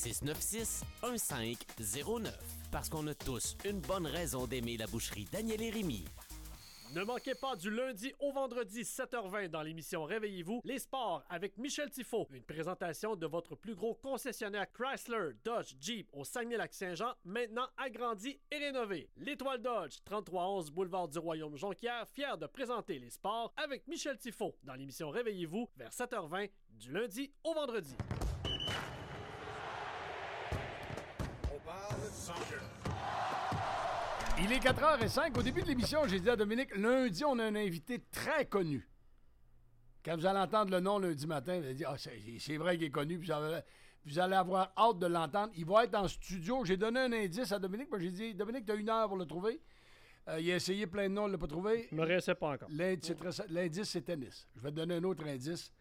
696-1509. Parce qu'on a tous une bonne raison d'aimer la boucherie Daniel et Rémy. Ne manquez pas du lundi au vendredi 7h20 dans l'émission Réveillez-vous, les sports avec Michel Tifo. Une présentation de votre plus gros concessionnaire Chrysler, Dodge, Jeep au Saguenay-Lac-Saint-Jean, maintenant agrandi et rénové. L'Étoile Dodge, 3311 boulevard du Royaume-Jonquière, fier de présenter les sports avec Michel Tifo dans l'émission Réveillez-vous vers 7h20 du lundi au vendredi. On parle soccer. Il est 4h05. Au début de l'émission, j'ai dit à Dominique, lundi, on a un invité très connu. Quand vous allez entendre le nom lundi matin, vous allez dire, c'est vrai qu'il est connu, puis vous allez avoir hâte de l'entendre. Il va être en studio. J'ai donné un indice à Dominique, j'ai dit, Dominique, tu as 1 heure pour le trouver. Il a essayé plein de noms, il ne l'a pas trouvé. Il ne me restait pas encore. L'indice, c'est tennis. Je vais te donner un autre indice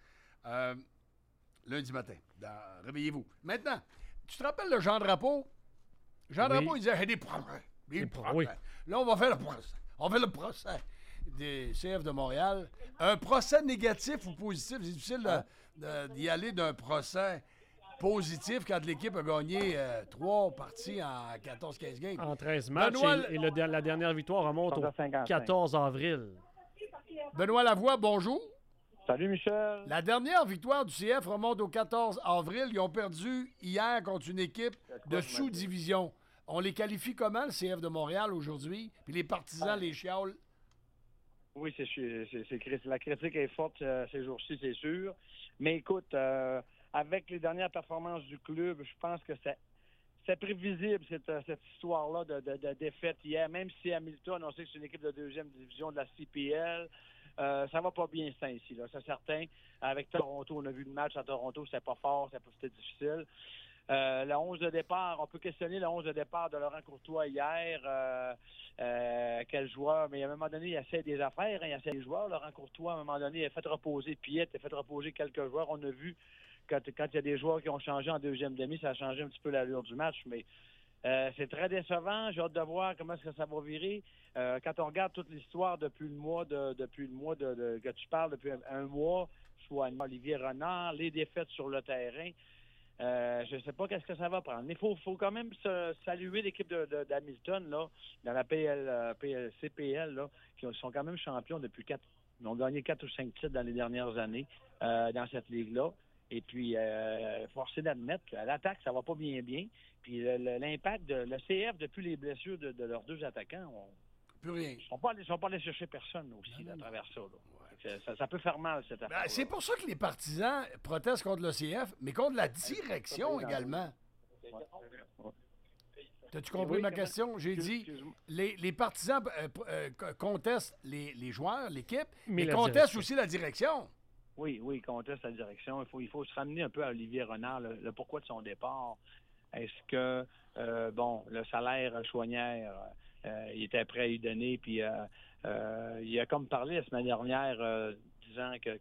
lundi matin. Réveillez-vous. Maintenant, tu te rappelles de Jean Drapeau? Jean Drapeau, il disait, j'ai des problèmes. Oui. Là, on va faire le procès. On fait le procès des CF de Montréal. Un procès négatif ou positif, c'est difficile d'y aller d'un procès positif quand l'équipe a gagné 3 parties en 14-15 games. En 13 matchs, la dernière victoire remonte au 14 avril. Benoît Lavoie, bonjour. Salut, Michel. La dernière victoire du CF remonte au 14 avril. Ils ont perdu hier contre une équipe de sous-division. On les qualifie comment, le CF de Montréal, aujourd'hui? Puis les partisans, les chiolent? Oui, la critique est forte ces jours-ci, c'est sûr. Mais écoute, avec les dernières performances du club, je pense que c'est prévisible, cette histoire-là de défaite hier. Même si Hamilton, on sait que c'est une équipe de 2e division de la CPL, ça va pas bien ça ici, là, c'est certain. Avec Toronto, on a vu le match à Toronto, c'était pas fort, c'était difficile. Le 11 de départ, on peut questionner le 11 de départ de Laurent Courtois hier. Quel joueur, mais à un moment donné, il essaie des affaires, il essaie des joueurs. Laurent Courtois, à un moment donné, il a fait reposer Piet, il a fait reposer quelques joueurs. On a vu quand il y a des joueurs qui ont changé en deuxième demi, ça a changé un petit peu l'allure du match, mais c'est très décevant. J'ai hâte de voir comment est-ce que ça va virer. Quand on regarde toute l'histoire depuis le mois que tu parles, depuis un mois, soit Olivier Renard, les défaites sur le terrain. Je ne sais pas qu'est-ce que ça va prendre. Mais il faut quand même saluer l'équipe d'Hamilton, là, dans la CPL, là, qui sont quand même champions depuis 4. Ils ont gagné 4 ou 5 titres dans les dernières années dans cette ligue-là. Et puis, forcé d'admettre qu'à l'attaque, ça va pas bien. Puis l'impact de le CF depuis les blessures de leurs 2 attaquants, plus rien. Ils sont pas allés chercher personne aussi à travers ça. Là. Ça peut faire mal, cette affaire. C'est pour ça que les partisans protestent contre le CF, mais contre la direction également. T'as-tu compris ma question? J'ai dit, les partisans contestent les joueurs, l'équipe, mais contestent aussi la direction. Oui, ils contestent la direction. Il faut se ramener un peu à Olivier Renard, le pourquoi de son départ. Est-ce que, le salaire Chouanière, il était prêt à lui donner, puis il a comme parlé la semaine dernière, disant que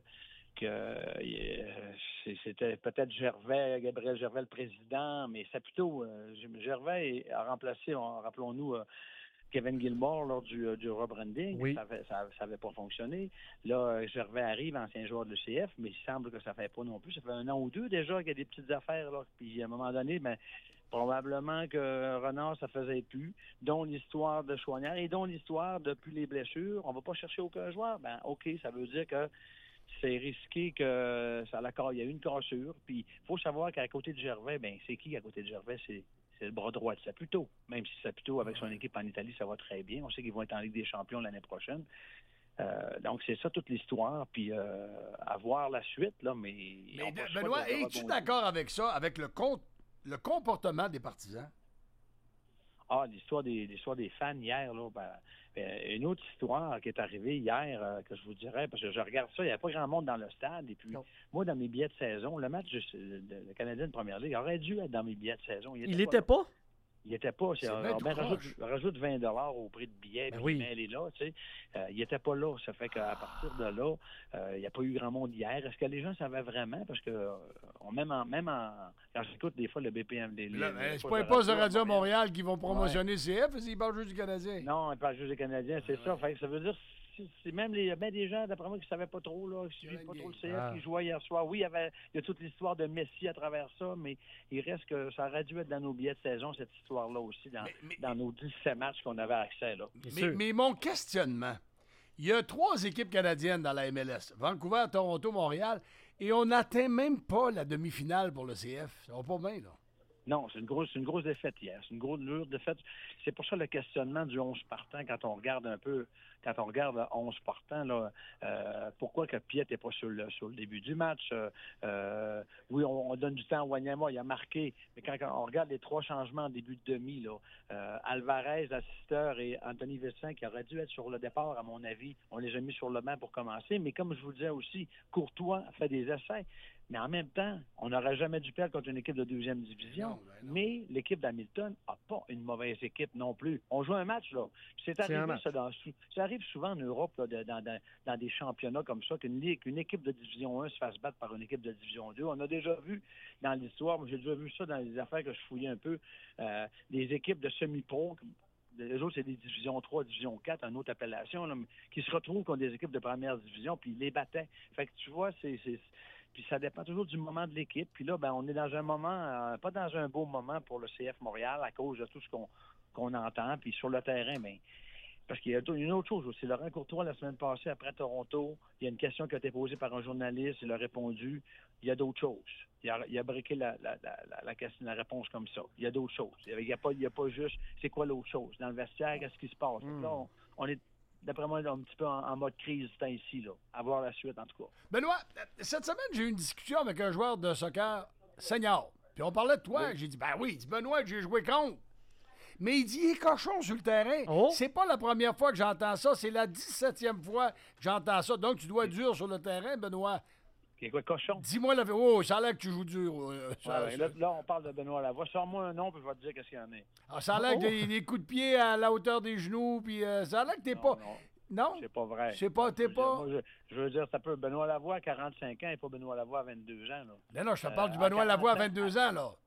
c'était peut-être Gabriel Gervais le président, mais c'est plutôt Gervais a remplacé, rappelons-nous, Kevin Gilmore lors du rebranding. Oui. Ça n'avait pas fonctionné. Là, Gervais arrive, ancien joueur de l'ECF, mais il semble que ça ne fait pas non plus. Ça fait 1 an ou 2 déjà qu'il y a des petites affaires. Là. Puis à un moment donné, probablement que Renard, ça faisait plus, dont l'histoire de Chouanière et dont l'histoire depuis les blessures. On ne va pas chercher aucun joueur. OK, ça veut dire que c'est risqué que il y a eu une cassure. Puis il faut savoir qu'à côté de Gervais, c'est qui à côté de Gervais? C'est le bras droit de Saputo. Même si Saputo, avec son équipe en Italie, ça va très bien. On sait qu'ils vont être en Ligue des champions l'année prochaine. Donc, c'est ça toute l'histoire. Puis, à voir la suite, là, mais Benoît, es-tu d'accord avec ça, avec le comportement des partisans? L'histoire des fans hier, là, une autre histoire qui est arrivée hier, que je vous dirais, parce que je regarde ça, il n'y avait pas grand monde dans le stade, et puis moi, dans mes billets de saison, le match de Canadien de Première Ligue aurait dû être dans mes billets de saison. Il n'était pas? Il n'était pas. Rajoute 20 $ au prix de billet, Ben puis oui. elle est là, tu sais. Il n'était pas là. Ça fait qu'à partir de là, il n'y a pas eu grand monde hier. Est-ce que les gens savaient vraiment? Parce que quand j'écoute des fois le BPM, c'est pas les postes de radio à Montréal qui vont promotionner le CF, ils parlent juste du Canadien. Non, ils parlent juste des Canadiens, c'est ça. Fait que ça veut dire c'est même des gens, d'après moi, qui ne savaient pas trop, là, qui ne suivaient pas trop le CF, qui jouaient hier soir. Oui, il y a toute l'histoire de Messi à travers ça, mais il reste que ça aurait dû être dans nos billets de saison, cette histoire-là aussi, dans nos 17 matchs qu'on avait accès. Là. Mais mon questionnement, il y a 3 équipes canadiennes dans la MLS, Vancouver, Toronto, Montréal, et on n'atteint même pas la demi-finale pour le CF. Ça va pas bien, là. Non, c'est une grosse défaite hier. C'est une grosse lourde défaite. C'est pour ça le questionnement du 11 partant, quand on regarde 11 partants, là, pourquoi que Piet n'est pas sur le début du match? Oui, on donne du temps à Wanyama, il a marqué, mais quand on regarde les 3 changements en début de demi, là, Alvarez, l'assisteur, et Anthony Vincent, qui auraient dû être sur le départ, à mon avis, on les a mis sur le banc pour commencer, mais comme je vous disais aussi, Courtois fait des essais. Mais en même temps, on n'aurait jamais dû perdre contre une équipe de 2e division. Non. Mais l'équipe d'Hamilton n'a pas une mauvaise équipe non plus. On joue un match, là. C'est arrivé, ça arrive souvent en Europe, là, dans des championnats comme ça, qu'une équipe de division 1 se fasse battre par une équipe de division 2. On a déjà vu dans l'histoire, j'ai déjà vu ça dans les affaires que je fouillais un peu, des équipes de semi-pro. Les autres, c'est des divisions 3, division 4, une autre appellation, là, qui se retrouvent contre des équipes de première division, puis ils les battaient. Fait que tu vois, puis ça dépend toujours du moment de l'équipe. Puis là, on est dans un moment, pas dans un beau moment pour le CF Montréal à cause de tout ce qu'on entend. Puis sur le terrain, parce qu'il y a une autre chose aussi. Laurent Courtois, la semaine passée, après Toronto, il y a une question qui a été posée par un journaliste, il a répondu. Il y a d'autres choses. Il a briqué la réponse comme ça. Il y a d'autres choses. Il n'y a pas juste, c'est quoi l'autre chose? Dans le vestiaire, qu'est-ce qui se passe? Là, on est... D'après moi, un petit peu en mode crise, c'est ici, là. À voir la suite, en tout cas. Benoît, cette semaine, j'ai eu une discussion avec un joueur de soccer senior. Puis on parlait de toi. Oui. J'ai dit, il dit, Benoît, j'ai joué contre. Mais il dit, il est cochon sur le terrain. Oh. C'est pas la première fois que j'entends ça. C'est la 17e fois que j'entends ça. Donc, tu dois être dur sur le terrain, Benoît. Qui est quoi, cochon? Dis-moi, ça a l'air que tu joues dur. Là, on parle de Benoît Lavoie. Sors-moi un nom, puis je vais te dire qu'est-ce qu'il y en a. Ça a l'air que des coups de pied à la hauteur des genoux, puis ça a l'air que t'es pas... Non? C'est pas vrai. Je veux dire, ça peut... Benoît Lavoie à 45 ans et pas Benoît Lavoie à 22 ans, là. Non, je te parle du Benoît Lavoie à 22 ans, là.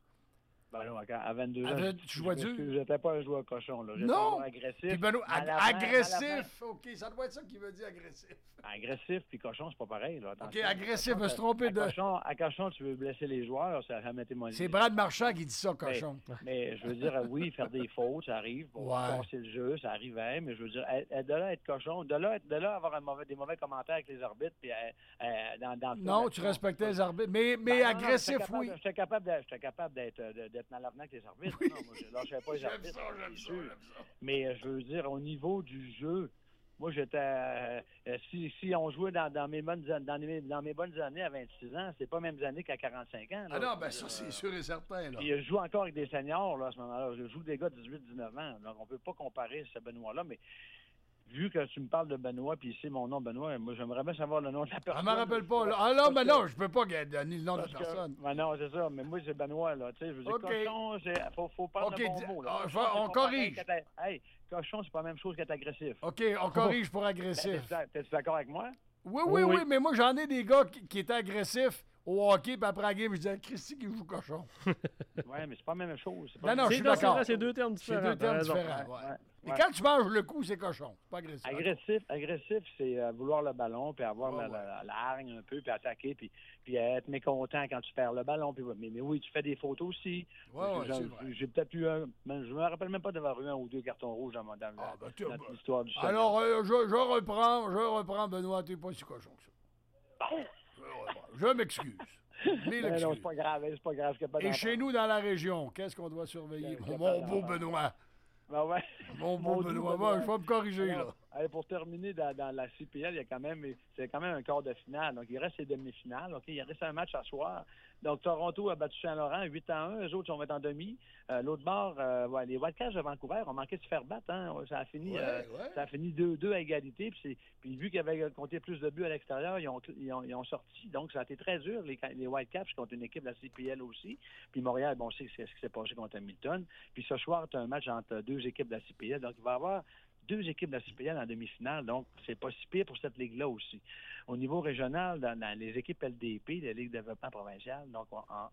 À 22 ans. Tu jouais dur? J'étais pas un joueur cochon, là. J'étais un joueur agressif. Puis Benoît, agressif. OK, ça doit être ça qu'il veut dire, agressif. Agressif puis cochon, c'est pas pareil, là. OK, agressif, je me suis trompé de... À cochon, tu veux blesser les joueurs, ça a été mon... C'est Brad Marchand qui dit ça, cochon. Mais je veux dire, oui, faire des fautes, ça arrive. Pour passer le jeu, ça arrivait, mais je veux dire, de là être cochon, de là avoir des mauvais commentaires avec les arbitres, puis dans le... Non, tu respectais les arbitres, mais agressif, oui. J'étais capable d'être dans l'arnaque avec les arbitres. Oui. Non, moi, je lâchais pas les arbitres. J'aime ça. Mais je veux dire, au niveau du jeu, moi, j'étais... si on jouait dans mes bonnes années à 26 ans, c'est pas les mêmes années qu'à 45 ans. Là. Ah non, ça, c'est sûr et certain. Là. Puis je joue encore avec des seniors là, à ce moment-là. Je joue des gars de 18-19 ans. Donc, on peut pas comparer ce Benoît-là, mais... Vu que tu me parles de Benoît, puis c'est mon nom, Benoît, moi, j'aimerais bien savoir le nom de la personne. Je me rappelle pas. Là. Ah non, mais non, je peux pas donner le nom de la personne. Non, c'est ça. Mais moi, c'est Benoît, là. Tu sais, je veux dire, cochon, faut parler de bon mot, là. On corrige. Hey, cochon, c'est pas la même chose qu'être agressif. OK, on corrige pour agressif. T'es-tu d'accord avec moi? Oui, mais moi, j'en ai des gars qui étaient agressifs au hockey, puis après la game, je disais, Christy qui joue cochon. Oui, mais c'est pas la même chose. Non, je suis d'accord. C'est 2 termes différents. C'est 2 termes différents, Mais quand tu manges le coup, c'est cochon. C'est pas agressif. Agressif, c'est vouloir le ballon, puis avoir la hargne un peu, puis attaquer, puis être mécontent quand tu perds le ballon. Puis, mais oui, tu fais des fautes aussi. J'ai peut-être eu je me rappelle même pas d'avoir eu 1 ou 2 cartons rouges dans l'histoire du championnat. Alors, je reprends, Benoît, t'es pas si cochon que ça. Je m'excuse. Non, c'est pas grave. Et chez nous, dans la région, qu'est-ce qu'on doit surveiller? Mon beau Benoît. Ben ouais. Mon beau Benoît. Je vais me corriger, là. pour terminer dans la CPL, c'est quand même un quart de finale. Donc, il reste les demi-finales. OK? Il reste un match à soir. Donc, Toronto a battu Saint-Laurent 8-1. Eux autres, on va être en demi. L'autre bord, les Wildcats de Vancouver ont manqué de se faire battre. Hein? Ça a fini 2-2 à égalité. Puis vu qu'ils avaient compté plus de buts à l'extérieur, ils ont sorti. Donc, ça a été très dur, les Wildcats, contre une équipe de la CPL aussi. Puis Montréal, bon, on sait ce qui s'est passé contre Hamilton. Puis ce soir, tu as un match entre deux équipes de la CPL. Donc, il va y avoir deux équipes de la CPL en demi-finale, donc c'est pas si pire pour cette ligue-là aussi. Au niveau régional, dans les équipes LDP, la Ligue de développement provincial, donc en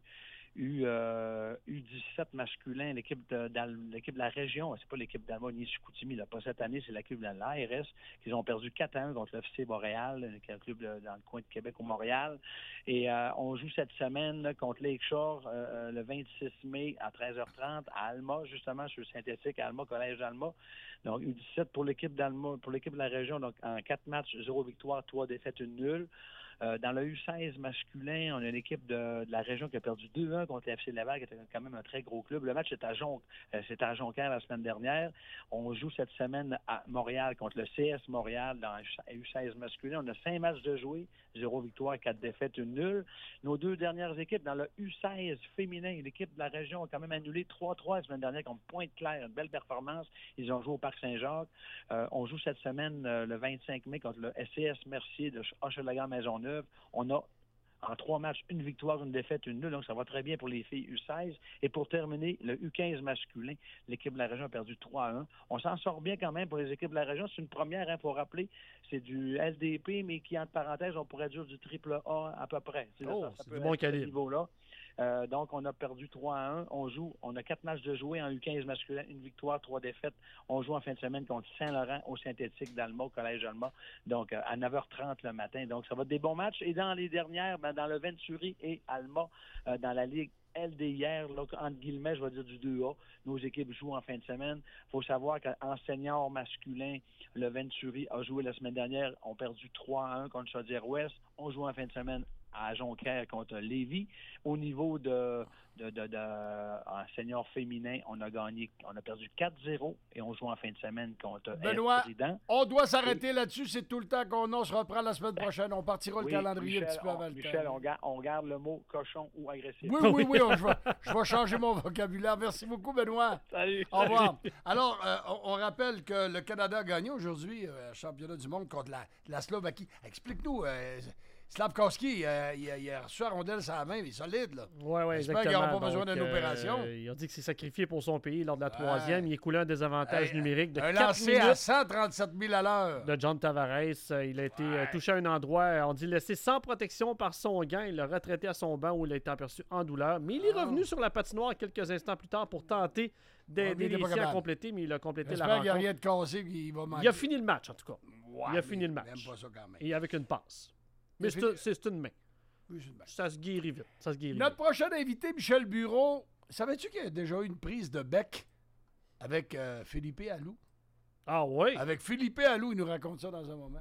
U17 masculin, l'équipe de la région, c'est pas l'équipe d'Alma-Chicoutimi, pas cette année, c'est l'équipe de l'ARS, qui ont perdu 4-1 contre l'FC Montréal, qui est un club dans le coin de Québec ou Montréal. Et on joue cette semaine là, contre Lakeshore le 26 mai à 13h30 à Alma, justement, sur le synthétique à Alma, Collège d'Alma. Donc, U17 pour l'équipe d'Alma, pour l'équipe de la région, donc en 4 matchs, 0 victoire, 3 défaites, 1 nulle. Dans le U16 masculin, on a une équipe de la région qui a perdu 2-1 contre l'FC Laval, qui était quand même un très gros club. Le match c'était à Jonquière la semaine dernière. On joue cette semaine à Montréal contre le CS Montréal dans le U16 masculin. On a 5 matchs de jouer, 0 victoire, 4 défaites, 1 nulle. Nos deux dernières équipes, dans le U16 féminin, l'équipe de la région a quand même annulé 3-3 la semaine dernière contre Pointe-Claire. Une belle performance. Ils ont joué au Parc Saint-Jacques. On joue cette semaine, le 25 mai, contre le SCS Mercier de Hochelaga-Maisonneuve. On a en 3 matchs, 1 victoire, 1 défaite, 1 nulle. Donc, ça va très bien pour les filles U16. Et pour terminer, le U15 masculin, l'équipe de la région a perdu 3-1. On s'en sort bien quand même pour les équipes de la région. C'est une première, il faut rappeler. C'est du LDP, mais qui, entre parenthèses, on pourrait dire du triple A à peu près. C'est du bon calibre. Niveau-là. Donc, on a perdu 3-1. On a 4 matchs de jouer en U15 masculin, 1 victoire, 3 défaites. On joue en fin de semaine contre Saint-Laurent au synthétique d'Alma, au Collège d'Alma, donc à 9h30 le matin. Donc, ça va être des bons matchs. Et dans les dernières, dans le Venturi et Alma, dans la Ligue LDR, là, entre guillemets, je vais dire du 2A, nos équipes jouent en fin de semaine. Il faut savoir qu'en senior masculin, le Venturi a joué la semaine dernière, on a perdu 3-1 contre Chaudière-Ouest. On joue en fin de semaine à Jonquière contre Lévis. Au niveau en senior féminin, on a perdu 4-0 et on joue en fin de semaine contre Benoît, Président. On doit s'arrêter là-dessus, c'est tout le temps qu'on a. On se reprend la semaine prochaine. On partira le calendrier un petit peu avant le temps. Michel, on garde le mot cochon ou agressif. Oui, je vais changer mon vocabulaire. Merci beaucoup, Benoît. Salut. Au revoir. Alors, on rappelle que le Canada a gagné aujourd'hui championnat du monde contre la Slovaquie. Explique-nous, Slavkovski, il a reçu la rondelle sur la main, il est solide, là. Oui, j'espère exactement. qu'il n'aura pas besoin d'une opération. Il a dit qu'il s'est sacrifié pour son pays lors de la troisième. Il écoulait un désavantage numérique de 4 minutes. Un lancé à 137 000 à l'heure. De John Tavares. Il a été touché à un endroit, on dit laissé sans protection par son gant. Il l'a retraité à son banc où il a été aperçu en douleur. Mais il est revenu sur la patinoire quelques instants plus tard pour tenter d'aider les siens à compléter, mais il a complété la rencontre. J'espère qu'il n'y a rien de cassé qu'il va manquer. Il a fini le match, en tout cas. Ouais, il a fini le match. Même pas ça quand même. Et avec une passe. Mais c'est une main. Oui, c'est une main. Ça se guérit vite. Notre prochain invité, Michel Bureau, savais-tu qu'il y a déjà eu une prise de bec avec Philippe Allou? Ah oui? Avec Philippe Allou, il nous raconte ça dans un moment.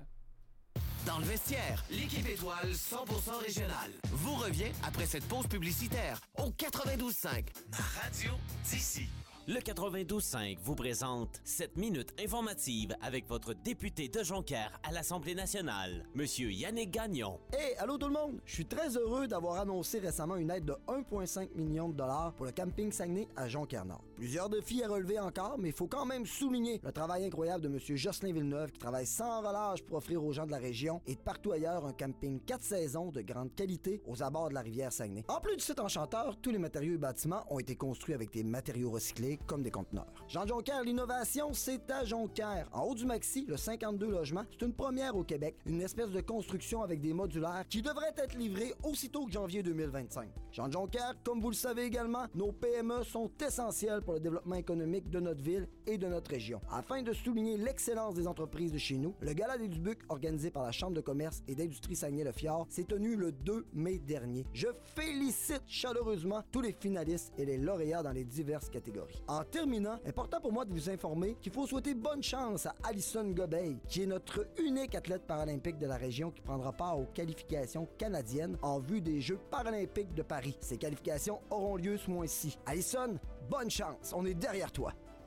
Dans le vestiaire, l'équipe étoile 100% régionale vous revient après cette pause publicitaire au 92.5. Ma radio d'ici. Le 92.5 vous présente cette minute informative avec votre député de Jonquière à l'Assemblée nationale, Monsieur Yannick Gagnon. Hey, allô tout le monde! Je suis très heureux d'avoir annoncé récemment une aide de 1,5 million de dollars pour le camping Saguenay à Jonquière-Nord. Plusieurs défis à relever encore, mais il faut quand même souligner le travail incroyable de Monsieur Jocelyn Villeneuve qui travaille sans relâche pour offrir aux gens de la région et de partout ailleurs un camping 4 saisons de grande qualité aux abords de la rivière Saguenay. En plus du site enchanteur, tous les matériaux et bâtiments ont été construits avec des matériaux recyclés comme des conteneurs. Jean Jonquière, l'innovation, c'est à Jonquière. En haut du Maxi, le 52 logements, c'est une première au Québec, une espèce de construction avec des modulaires qui devrait être livrée aussitôt que janvier 2025. Jean Jonquière, comme vous le savez également, nos PME sont essentielles pour le développement économique de notre ville et de notre région. Afin de souligner l'excellence des entreprises de chez nous, le Gala des Dubucs, organisé par la Chambre de commerce et d'industrie Saguenay-le-Fjord, s'est tenu le 2 mai dernier. Je félicite chaleureusement tous les finalistes et les lauréats dans les diverses catégories. En terminant, important pour moi de vous informer qu'il faut souhaiter bonne chance à Alison Gobeil, qui est notre unique athlète paralympique de la région qui prendra part aux qualifications canadiennes en vue des Jeux paralympiques de Paris. Ces qualifications auront lieu ce mois-ci. Alison, bonne chance, on est derrière toi.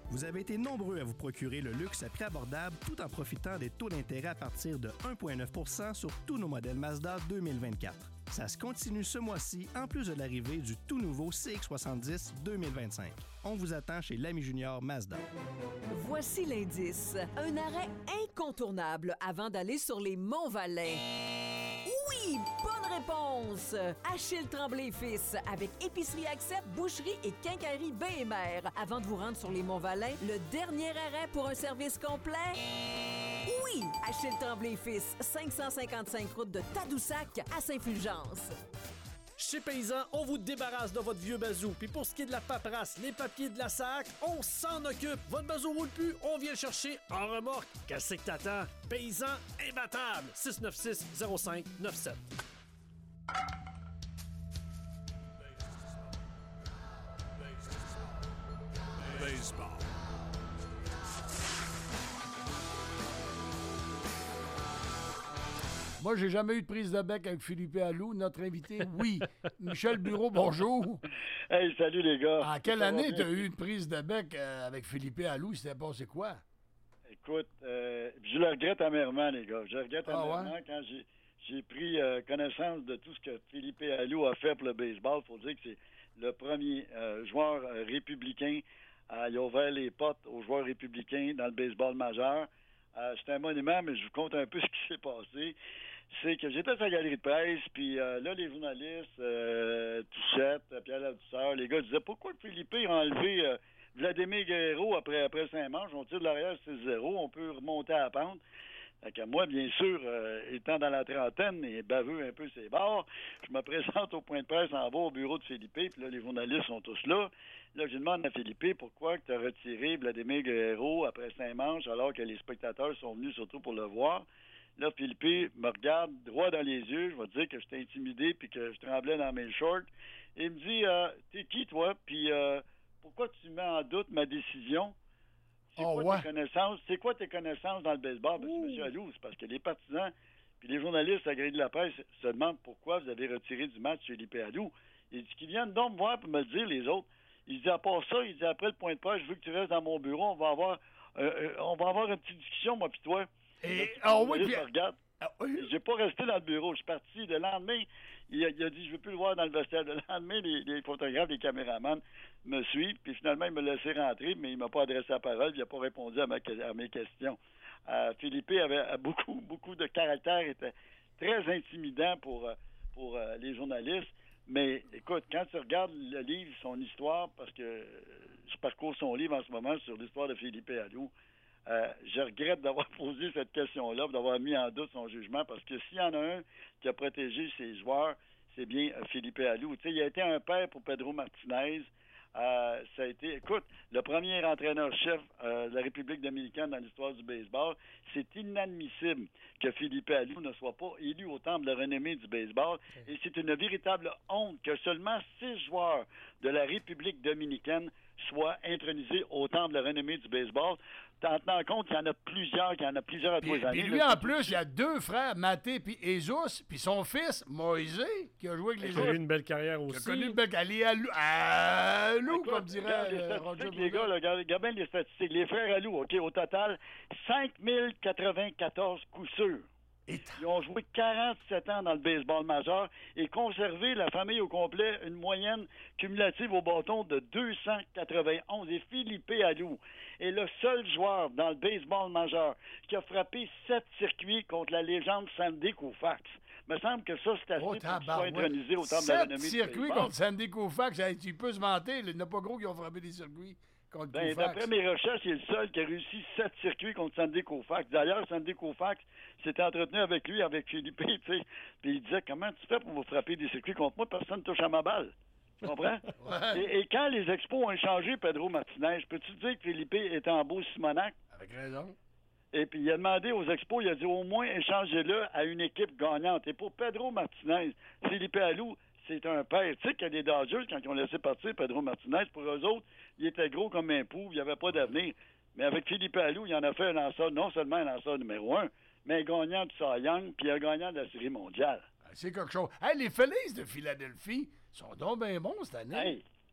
Vous avez été nombreux à vous procurer le luxe à prix abordable tout en profitant des taux d'intérêt à partir de 1,9 % sur tous nos modèles Mazda 2024. Ça se continue ce mois-ci, en plus de l'arrivée du tout nouveau CX-70 2025. On vous attend chez l'Ami Junior Mazda. Voici l'indice. Un arrêt incontournable avant d'aller sur les Monts-Valin. Oui! Bonne réponse! Achille Tremblay Fils, avec Épicerie Accept, Boucherie et Quincaillerie Bain et Mer. Avant de vous rendre sur les Monts-Valin, le dernier arrêt pour un service complet... Oui! Achille Tremblay Fils, 555 route de Tadoussac à Saint-Fulgence. Chez Paysan, on vous débarrasse de votre vieux bazou. Puis pour ce qui est de la paperasse, les papiers de la SAC, on s'en occupe. Votre bazou roule plus, on vient le chercher en remorque. Qu'est-ce que t'attends? Paysan imbattable. 696-0597. Baseball. Moi, j'ai jamais eu de prise de bec avec Philippe Allou. Notre invité, oui. Michel Bureau, bonjour. Hey, salut les gars. En quelle année tu as eu une prise de bec avec Philippe Allou? C'était passé quoi? Écoute, je le regrette amèrement, les gars. Je le regrette amèrement quand j'ai pris connaissance de tout ce que Philippe Allou a fait pour le baseball. Il faut dire que c'est le premier joueur républicain. Il a ouvert les portes aux joueurs républicains dans le baseball majeur. C'était un monument, mais je vous compte un peu ce qui s'est passé. C'est que j'étais à sa galerie de presse, puis là, les journalistes, Touchette, Pierre Lavisseur, les gars disaient « Pourquoi Philippe a enlevé Vladimir Guerrero après Saint-Manche? On tire de l'arrière 6-0, on peut remonter à la pente. » Fait que moi, bien sûr, étant dans la trentaine et baveux un peu ses bords, je me présente au point de presse en bas au bureau de Philippe, puis là, les journalistes sont tous là. Là, je demande à Philippe pourquoi tu as retiré Vladimir Guerrero après Saint-Manche alors que les spectateurs sont venus surtout pour le voir. Là, Philippe me regarde droit dans les yeux. Je vais te dire que j'étais intimidé puis que je tremblais dans mes shorts. Et il me dit T'es qui, toi? Puis pourquoi tu mets en doute ma décision? C'est quoi tes connaissances dans le baseball? Ben, c'est M. Allou. C'est parce que les partisans puis les journalistes à grille de la presse se demandent pourquoi vous avez retiré du match Philippe Allou. Il dit qu'ils viennent donc me voir pour me le dire, les autres. Il dit, à part ça, il dit, après le point de presse, je veux que tu restes dans mon bureau, on va avoir une petite discussion, moi puis toi. Et regarde. J'ai pas resté dans le bureau, je suis parti. Le lendemain, il a dit, je veux plus le voir dans le vestiaire. Le lendemain, les photographes, les caméramans me suivent, puis finalement, il m'a laissé rentrer, mais il m'a pas adressé la parole, il n'a pas répondu à mes questions. Philippe avait beaucoup de caractère, était très intimidant pour les journalistes. Mais écoute, quand tu regardes le livre, son histoire, parce que je parcours son livre en ce moment sur l'histoire de Philippe Allou, je regrette d'avoir posé cette question-là, d'avoir mis en doute son jugement, parce que s'il y en a un qui a protégé ses joueurs, c'est bien Philippe Allou. Tu sais, il a été un père pour Pedro Martinez. Ça a été, écoute, le premier entraîneur-chef de la République dominicaine dans l'histoire du baseball. C'est inadmissible que Philippe Allou ne soit pas élu au temple de la renommée du baseball. Et c'est une véritable honte que seulement 6 joueurs de la République dominicaine soient intronisés au temple de la renommée du baseball. En tenant compte qu'il y en a plusieurs à tous les années. Puis lui, en plus, il y a 2 frères, Maté puis Jesus, puis son fils, Moïse, qui a joué avec les autres. Il a eu une belle carrière aussi. Il a connu une belle carrière. Allou, comme dirait Roger. Les gars, regarde bien les statistiques. Les frères Allou, OK, au total, 5094 coups sûrs. Ils ont joué 47 ans dans le baseball majeur et conservé, la famille au complet, une moyenne cumulative au bâton de 291. Et Philippe Allou est le seul joueur dans le baseball majeur qui a frappé 7 circuits contre la légende Sandy Koufax. Il me semble que ça, c'est assez pour qu'il soit intronisé au temple de la renommée du baseball. 7 circuits contre Sandy Koufax, tu peux se vanter. Il n'y en a pas gros qui ont frappé des circuits. D'après mes recherches, il est le seul qui a réussi 7 circuits contre Sandy Koufax. D'ailleurs, Sandy Koufax s'était entretenu avec lui, avec Philippe, tu sais. Puis il disait, comment tu fais pour vous frapper des circuits contre moi? Personne ne touche à ma balle. Tu comprends? Et quand les Expos ont échangé Pedro Martinez, peux-tu te dire que Philippe était en Beau-Simonac? Avec raison. Et puis il a demandé aux Expos, il a dit, au moins échangez-le à une équipe gagnante. Et pour Pedro Martinez, Philippe Allou, c'est un père. Tu sais qu'il y a des Dodgers, quand ils ont laissé partir Pedro Martinez, pour eux autres, il était gros comme un pou, il n'y avait pas d'avenir. Mais avec Philippe Allou, il en a fait un lanceur, non seulement un lanceur numéro 1, mais un gagnant du Cy Young, puis un gagnant de la Série mondiale. C'est quelque chose. Hey, les Phillies de Philadelphie sont donc bien bons cette année. Hey,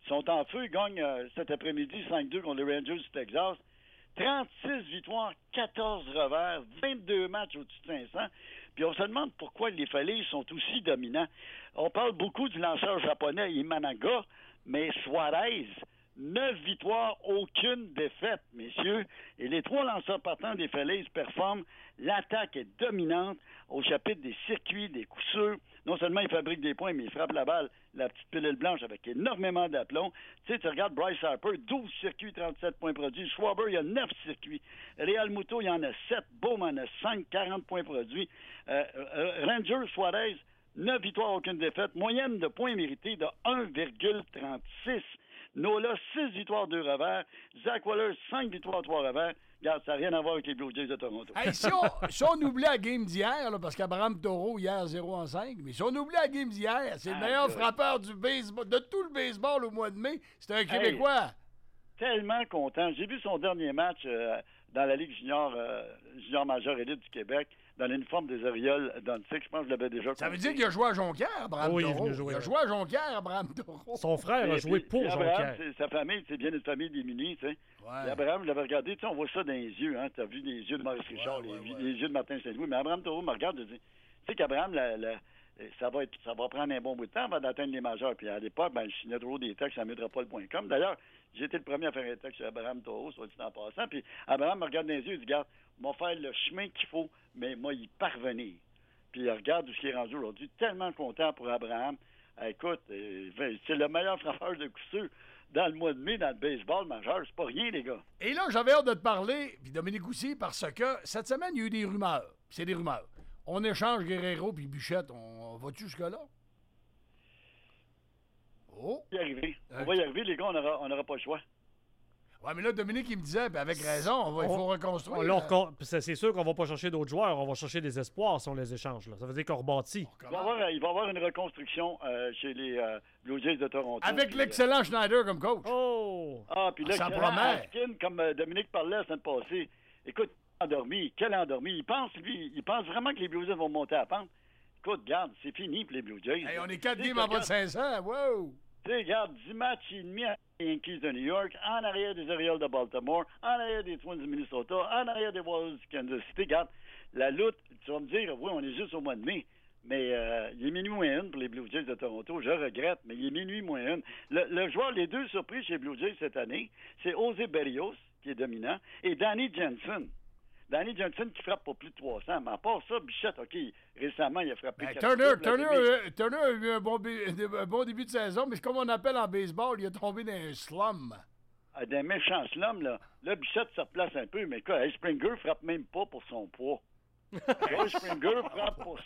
Ils sont en feu. Ils gagnent cet après-midi 5-2 contre les Rangers du Texas. 36 victoires, 14 revers, 22 matchs au-dessus de 500. Puis on se demande pourquoi les Phillies sont aussi dominants. On parle beaucoup du lanceur japonais Imanaga, mais Suarez, 9 victoires, aucune défaite, messieurs. Et les 3 lanceurs partants des Phillies performent. L'attaque est dominante au chapitre des circuits, des coups sûrs. Non seulement ils fabriquent des points, mais ils frappent la balle, la petite pilule blanche avec énormément d'aplomb. Tu sais, tu regardes Bryce Harper, 12 circuits, 37 points produits. Schwarber, il y a 9 circuits. Real Muto, il y en a 7. Bohm en a 5, 40 points produits. Ranger, Suarez, 9 victoires, aucune défaite. Moyenne de points mérités de 1,36. Nola, 6 victoires, 2 revers. Zach Wheeler, 5 victoires, 3 revers. Regarde, ça n'a rien à voir avec les Blue Jays de Toronto. Hey, si on oublie la game d'hier, là, parce qu'Abraham Taureau, hier, 0-5, mais si on oublie la game d'hier, c'est le meilleur frappeur du baseball, de tout le baseball au mois de mai. C'est un Québécois. Tellement content. J'ai vu son dernier match dans la Ligue junior majeure élite du Québec, dans l'uniforme des Orioles d'Antique. Je pense que je l'avais déjà compris. Ça veut dire qu'il a joué à Jonquière, Abraham Taureau. Il a joué à Jonquière, Abraham Taureau. Son frère a joué pour Jonquière. Sa famille, c'est bien une famille démunie, tu sais. Ouais. Abraham, je l'avais regardé, tu sais, on voit ça dans les yeux, hein. Tu as vu les yeux de Maurice Richard, les yeux de Martin Saint-Louis. Mais Abraham Taureau me regarde et dit, tu sais qu'Abraham, ça va prendre un bon bout de temps avant d'atteindre les majeurs. Puis à l'époque, je signais toujours des textes à Métropole.com. D'ailleurs, j'ai été le premier à faire un texte sur Abraham Taureau, soit dit en passant. Puis Abraham me regarde dans les yeux et dit, regarde, on va faire le chemin qu'il faut, mais moi, y parvenir. Puis il regarde où il est rendu aujourd'hui. Tellement content pour Abraham. Écoute, c'est le meilleur frappeur de coup sûr dans le mois de mai dans le baseball majeur. C'est pas rien, les gars. Et là, j'avais hâte de te parler, puis Dominique aussi, parce que cette semaine, il y a eu des rumeurs. C'est des rumeurs. On échange Guerrero puis Bichette. On va-tu jusque-là? Oh! On va y arriver. On va y arriver, les gars. On n'aura pas le choix. Ouais, mais là, Dominique, il me disait, puis avec raison, il faut reconstruire. C'est sûr qu'on va pas chercher d'autres joueurs. On va chercher des espoirs si on les échange. Là. Ça veut dire qu'on rebâtit. Il va y avoir une reconstruction chez les Blue Jays de Toronto. Avec l'excellent Schneider comme coach. Oh! Puis l'excellent Askin, comme Dominique parlait la semaine passée. Écoute, quel endormi. Il pense vraiment que les Blue Jays vont monter à pente. Écoute, regarde, c'est fini pour les Blue Jays. Hey, on est 4 games en bas de 500. Wow! Tu sais, regarde, 10 matchs et demi à Yankees de New York, en arrière des Orioles de Baltimore, en arrière des Twins de Minnesota, en arrière des Warriors de Kansas City. Regarde, la lutte, tu vas me dire, oui, on est juste au mois de mai, mais il est minuit moins une pour les Blue Jays de Toronto. Je regrette, mais il est minuit moins une. Le joueur, les deux surprises chez Blue Jays cette année, c'est José Berrios, qui est dominant, et Danny Jansen. Danny Johnson qui frappe pour plus de 300. Mais à part ça, Bichette, OK, récemment, il a frappé... Turner a eu un bon début de saison, mais c'est comme on appelle en baseball, il a tombé dans un slum. Des méchants slums, là. Là, Bichette se replace un peu, mais quoi, Springer frappe même pas pour son poids. Springer frappe pour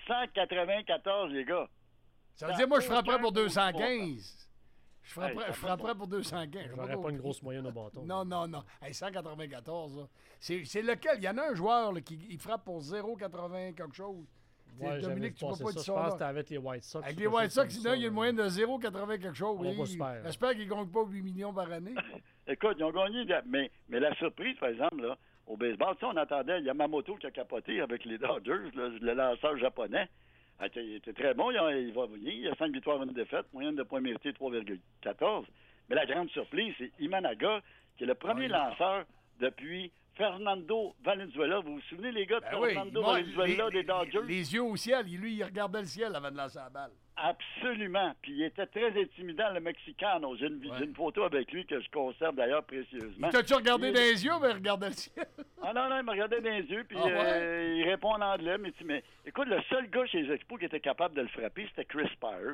194, les gars. Ça veut dire, moi, je frapperais pour 215. Je frapperais pour 215. Je n'aurais pas une grosse moyenne au bâton. Non. Hey, 194, là. C'est lequel? Il y en a un joueur là, qui frappe pour 0,80 quelque chose. Ouais, Dominique, tu peux pas dire ça. Je pense que c'était avec les White Sox. Avec les White Sox, sinon, il y a une moyenne de 0,80 quelque chose. J'espère qu'ils ne gagnent pas 8 millions par année. Écoute, ils ont gagné. Mais la surprise, par exemple, là, au baseball, on attendait Yamamoto qui a capoté avec les Dodgers, le lanceur japonais. Il était très bon, il va venir. Il a 5 victoires, 1 défaite, moyenne de points mérités 3,14. Mais la grande surprise, c'est Imanaga, qui est le premier lanceur depuis Fernando Valenzuela. Vous vous souvenez, les gars, de Fernando Valenzuela des Dodgers? Les yeux au ciel. Lui, il regardait le ciel avant de lancer la balle. Absolument. Puis il était très intimidant, le Mexicano. J'ai une photo avec lui que je conserve d'ailleurs précieusement. T'as-tu regardé dans les yeux, mais il regardait le ciel? Non, il me regardait dans les yeux, puis il répond en anglais. Mais écoute, le seul gars chez les Expos qui était capable de le frapper, c'était Chris Spire.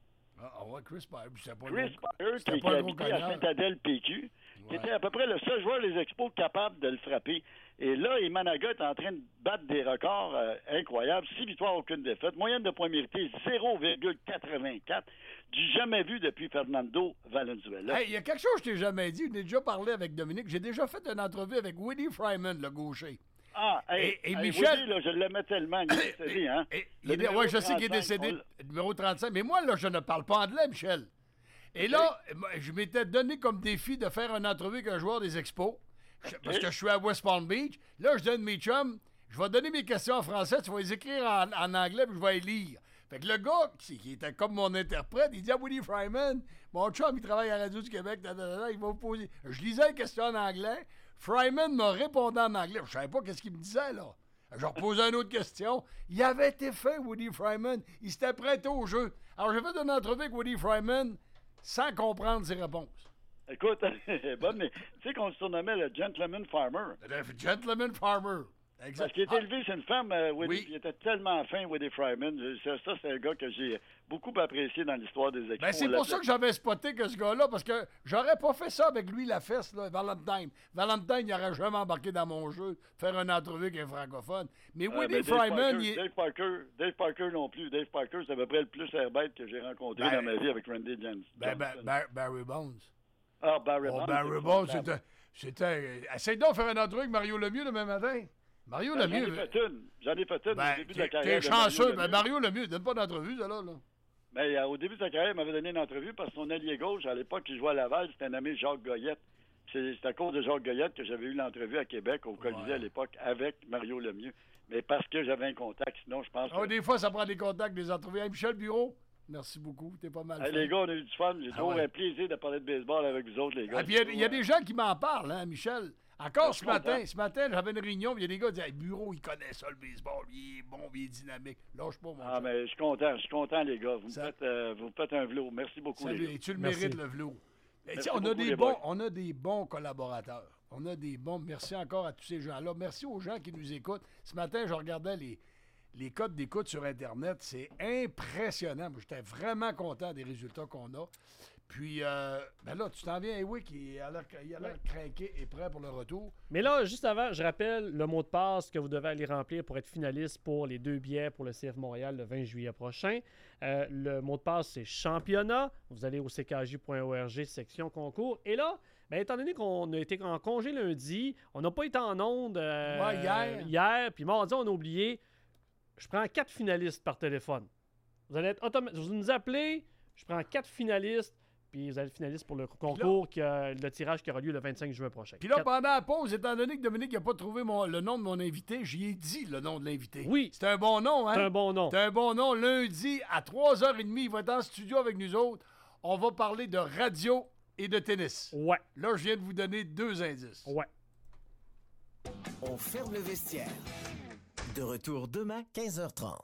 Chris Spire. Chris Spire, qui habitait à Saint-Adèle-PQ, qui était à peu près le seul joueur des Expos capable de le frapper. Et là, Imanaga est en train de battre des records incroyables. 6 victoires, aucune défaite. Moyenne de points mérités, 0,84. Du jamais vu depuis Fernando Valenzuela. Il y a quelque chose que je t'ai jamais dit. J'ai déjà parlé avec Dominique. J'ai déjà fait une entrevue avec Woody Freeman, le gaucher. Et Michel... Woody, là, je l'aimais tellement. Il est décédé, hein? Oui, je sais qu'il est décédé. Numéro 35. Mais moi, là, je ne parle pas anglais, Michel. Et là, je m'étais donné comme défi de faire une entrevue avec un joueur des Expos. Parce que je suis à West Palm Beach. Là, je donne mes chums. Je vais donner mes questions en français. Tu vas les écrire en anglais, puis je vais les lire. Fait que le gars, qui était comme mon interprète, il dit à Woody Fryman, mon chum, il travaille à la Radio du Québec, il va vous poser. Je lisais la question en anglais. Fryman m'a répondu en anglais. Je savais pas qu'est-ce qu'il me disait, là. Je reposais une autre question. Il avait été fait, Woody Fryman. Il s'était prêté au jeu. Alors, j'ai fait une entrevue avec Woody Fryman sans comprendre ses réponses. Écoute, bonne, mais tu sais qu'on se surnommait le Gentleman Farmer. Le Gentleman Farmer. Exact. Parce qu'il était élevé, c'est une femme, Woody, puis il était tellement fin, Woody Fryman. Ça, c'est un gars que j'ai beaucoup apprécié dans l'histoire des expos. Ben, c'est pour ça que j'avais spoté que ce gars-là, parce que j'aurais pas fait ça avec lui, la fesse, là, Valentine. Valentine, il n'aurait jamais embarqué dans mon jeu, faire une entrevue avec un francophone. Mais Woody Fryman, Dave Parker non plus. Dave Parker, c'est à peu près le plus airbête que j'ai rencontré dans ma vie avec Randy Johnson. Barry Bonds. Ah, Barry Bonds. Barry Bonds, c'était... Essaye donc de faire une entrevue avec Mario Lemieux demain matin. Mario Lemieux. J'en ai fait une au début de la carrière. T'es chanceux, mais Mario Lemieux, donne pas d'entrevue, ça, là. Mais au début de sa carrière, il m'avait donné une entrevue parce que son allié gauche, à l'époque, il jouait à Laval, c'était un nommé Jacques Goyette. C'est à cause de Jacques Goyette que j'avais eu l'entrevue à Québec, au Colisée à l'époque, avec Mario Lemieux. Mais parce que j'avais un contact, sinon, je pense que... Des fois, ça prend des contacts, des entrevues. Hey, Michel Bureau, merci beaucoup, t'es pas mal. Les gars, on a eu du fun. J'ai toujours un plaisir de parler de baseball avec vous autres, les gars. Puis il y a des gens qui m'en parlent, hein, Michel. Encore ce matin, j'avais une réunion, il y a des gars qui disaient, Bureau, il connaît ça, le baseball, il est bon, il est dynamique. Lâche pas, mon Ah, mais je suis content, les gars. Vous me faites un velours. Merci beaucoup, les gars. Et tu le mérites, le velours. On a des bons collaborateurs. On a des bons. Merci encore à tous ces gens-là. Merci aux gens qui nous écoutent. Ce matin, je regardais les codes d'écoute sur Internet. C'est impressionnant. J'étais vraiment content des résultats qu'on a. Puis, ben là, tu t'en viens, Ewick, il a l'air craqué et prêt pour le retour. Mais là, juste avant, je rappelle le mot de passe que vous devez aller remplir pour être finaliste pour les 2 billets pour le CF Montréal le 20 juillet prochain. Le mot de passe, c'est championnat. Vous allez au ckj.org, section concours. Et là, ben, étant donné qu'on a été en congé lundi, on n'a pas été en onde hier. Puis mardi, on a oublié. Je prends 4 finalistes par téléphone. Vous allez vous nous appelez, je prends 4 finalistes. Puis vous allez être finaliste pour le concours, le tirage qui aura lieu le 25 juin prochain. Puis là, pendant la pause, étant donné que Dominique n'a pas trouvé le nom de mon invité, j'y ai dit le nom de l'invité. Oui. C'est un bon nom, hein? C'est un bon nom. C'est un bon nom. Lundi, à 3h30, il va être en studio avec nous autres. On va parler de radio et de tennis. Ouais. Là, je viens de vous donner 2 indices. Ouais. On ferme le vestiaire. De retour demain, 15h30.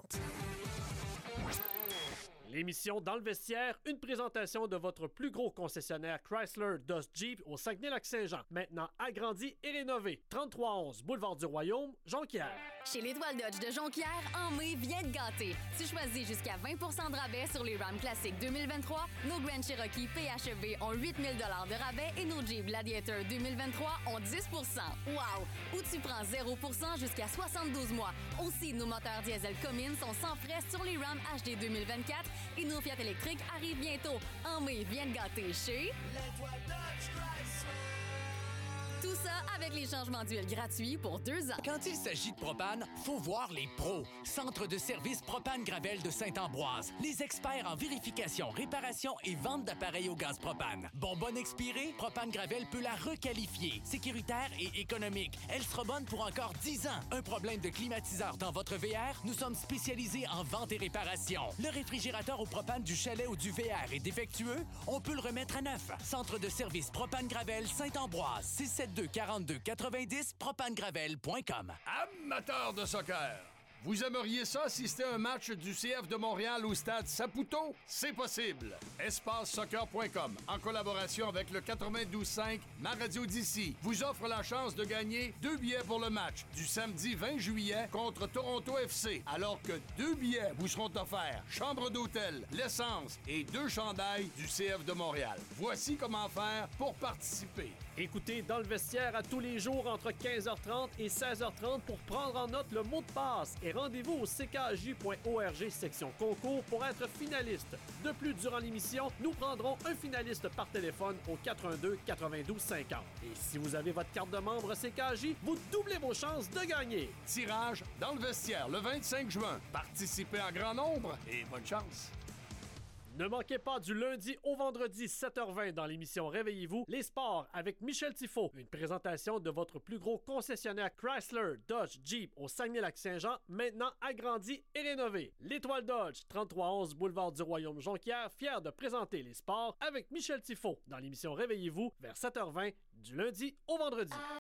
L'émission Dans le vestiaire, une présentation de votre plus gros concessionnaire Chrysler Dodge Jeep au Saguenay-Lac-Saint-Jean. Maintenant agrandi et rénové. 3311 Boulevard du Royaume, Jonquière. Chez l'Étoile Dodge de Jonquière, en mai, viens te gâter. Tu choisis jusqu'à 20 % de rabais sur les Ram Classic 2023, nos Grand Cherokee PHEV ont 8 000 $ de rabais et nos Jeep Gladiator 2023 ont 10 %. Wow! Ou tu prends 0 % jusqu'à 72 mois. Aussi, nos moteurs diesel Cummins sont sans frais sur les Ram HD 2024 et nos Fiat électriques arrivent bientôt. En mai, viens te gâter chez l'Étoile Dodge Chrysler. Tout ça avec les changements d'huile gratuits pour 2 ans. Quand il s'agit de propane, faut voir les pros. Centre de service Propane Gravel de Saint-Ambroise. Les experts en vérification, réparation et vente d'appareils au gaz propane. Bonbonne expirée, Propane Gravel peut la requalifier. Sécuritaire et économique. Elle sera bonne pour encore 10 ans. Un problème de climatiseur dans votre VR? Nous sommes spécialisés en vente et réparation. Le réfrigérateur au propane du chalet ou du VR est défectueux? On peut le remettre à neuf. Centre de service Propane Gravel Saint-Ambroise. 672-42-90, propanegravel.com. Amateurs de soccer, vous aimeriez ça assister à un match du CF de Montréal au stade Saputo? C'est possible. EspaceSoccer.com, en collaboration avec le 92.5 Ma Radio d'ici, vous offre la chance de gagner 2 billets pour le match du samedi 20 juillet contre Toronto FC, alors que 2 billets vous seront offerts, chambre d'hôtel, l'essence et 2 chandails du CF de Montréal. Voici comment faire pour participer. Écoutez Dans le vestiaire à tous les jours entre 15h30 et 16h30 pour prendre en note le mot de passe et rendez-vous au ckj.org section concours pour être finaliste. De plus, durant l'émission, nous prendrons un finaliste par téléphone au 82 92 50. Et si vous avez votre carte de membre CKJ, vous doublez vos chances de gagner. Tirage Dans le vestiaire le 25 juin. Participez en grand nombre et bonne chance. Ne manquez pas du lundi au vendredi 7h20 dans l'émission Réveillez-vous, les sports avec Michel Tifo. Une présentation de votre plus gros concessionnaire Chrysler, Dodge, Jeep au Saguenay-Lac-Saint-Jean, maintenant agrandi et rénové. L'Étoile Dodge, 3311 boulevard du Royaume-Jonquière, fier de présenter les sports avec Michel Tifo dans l'émission Réveillez-vous vers 7h20 du lundi au vendredi.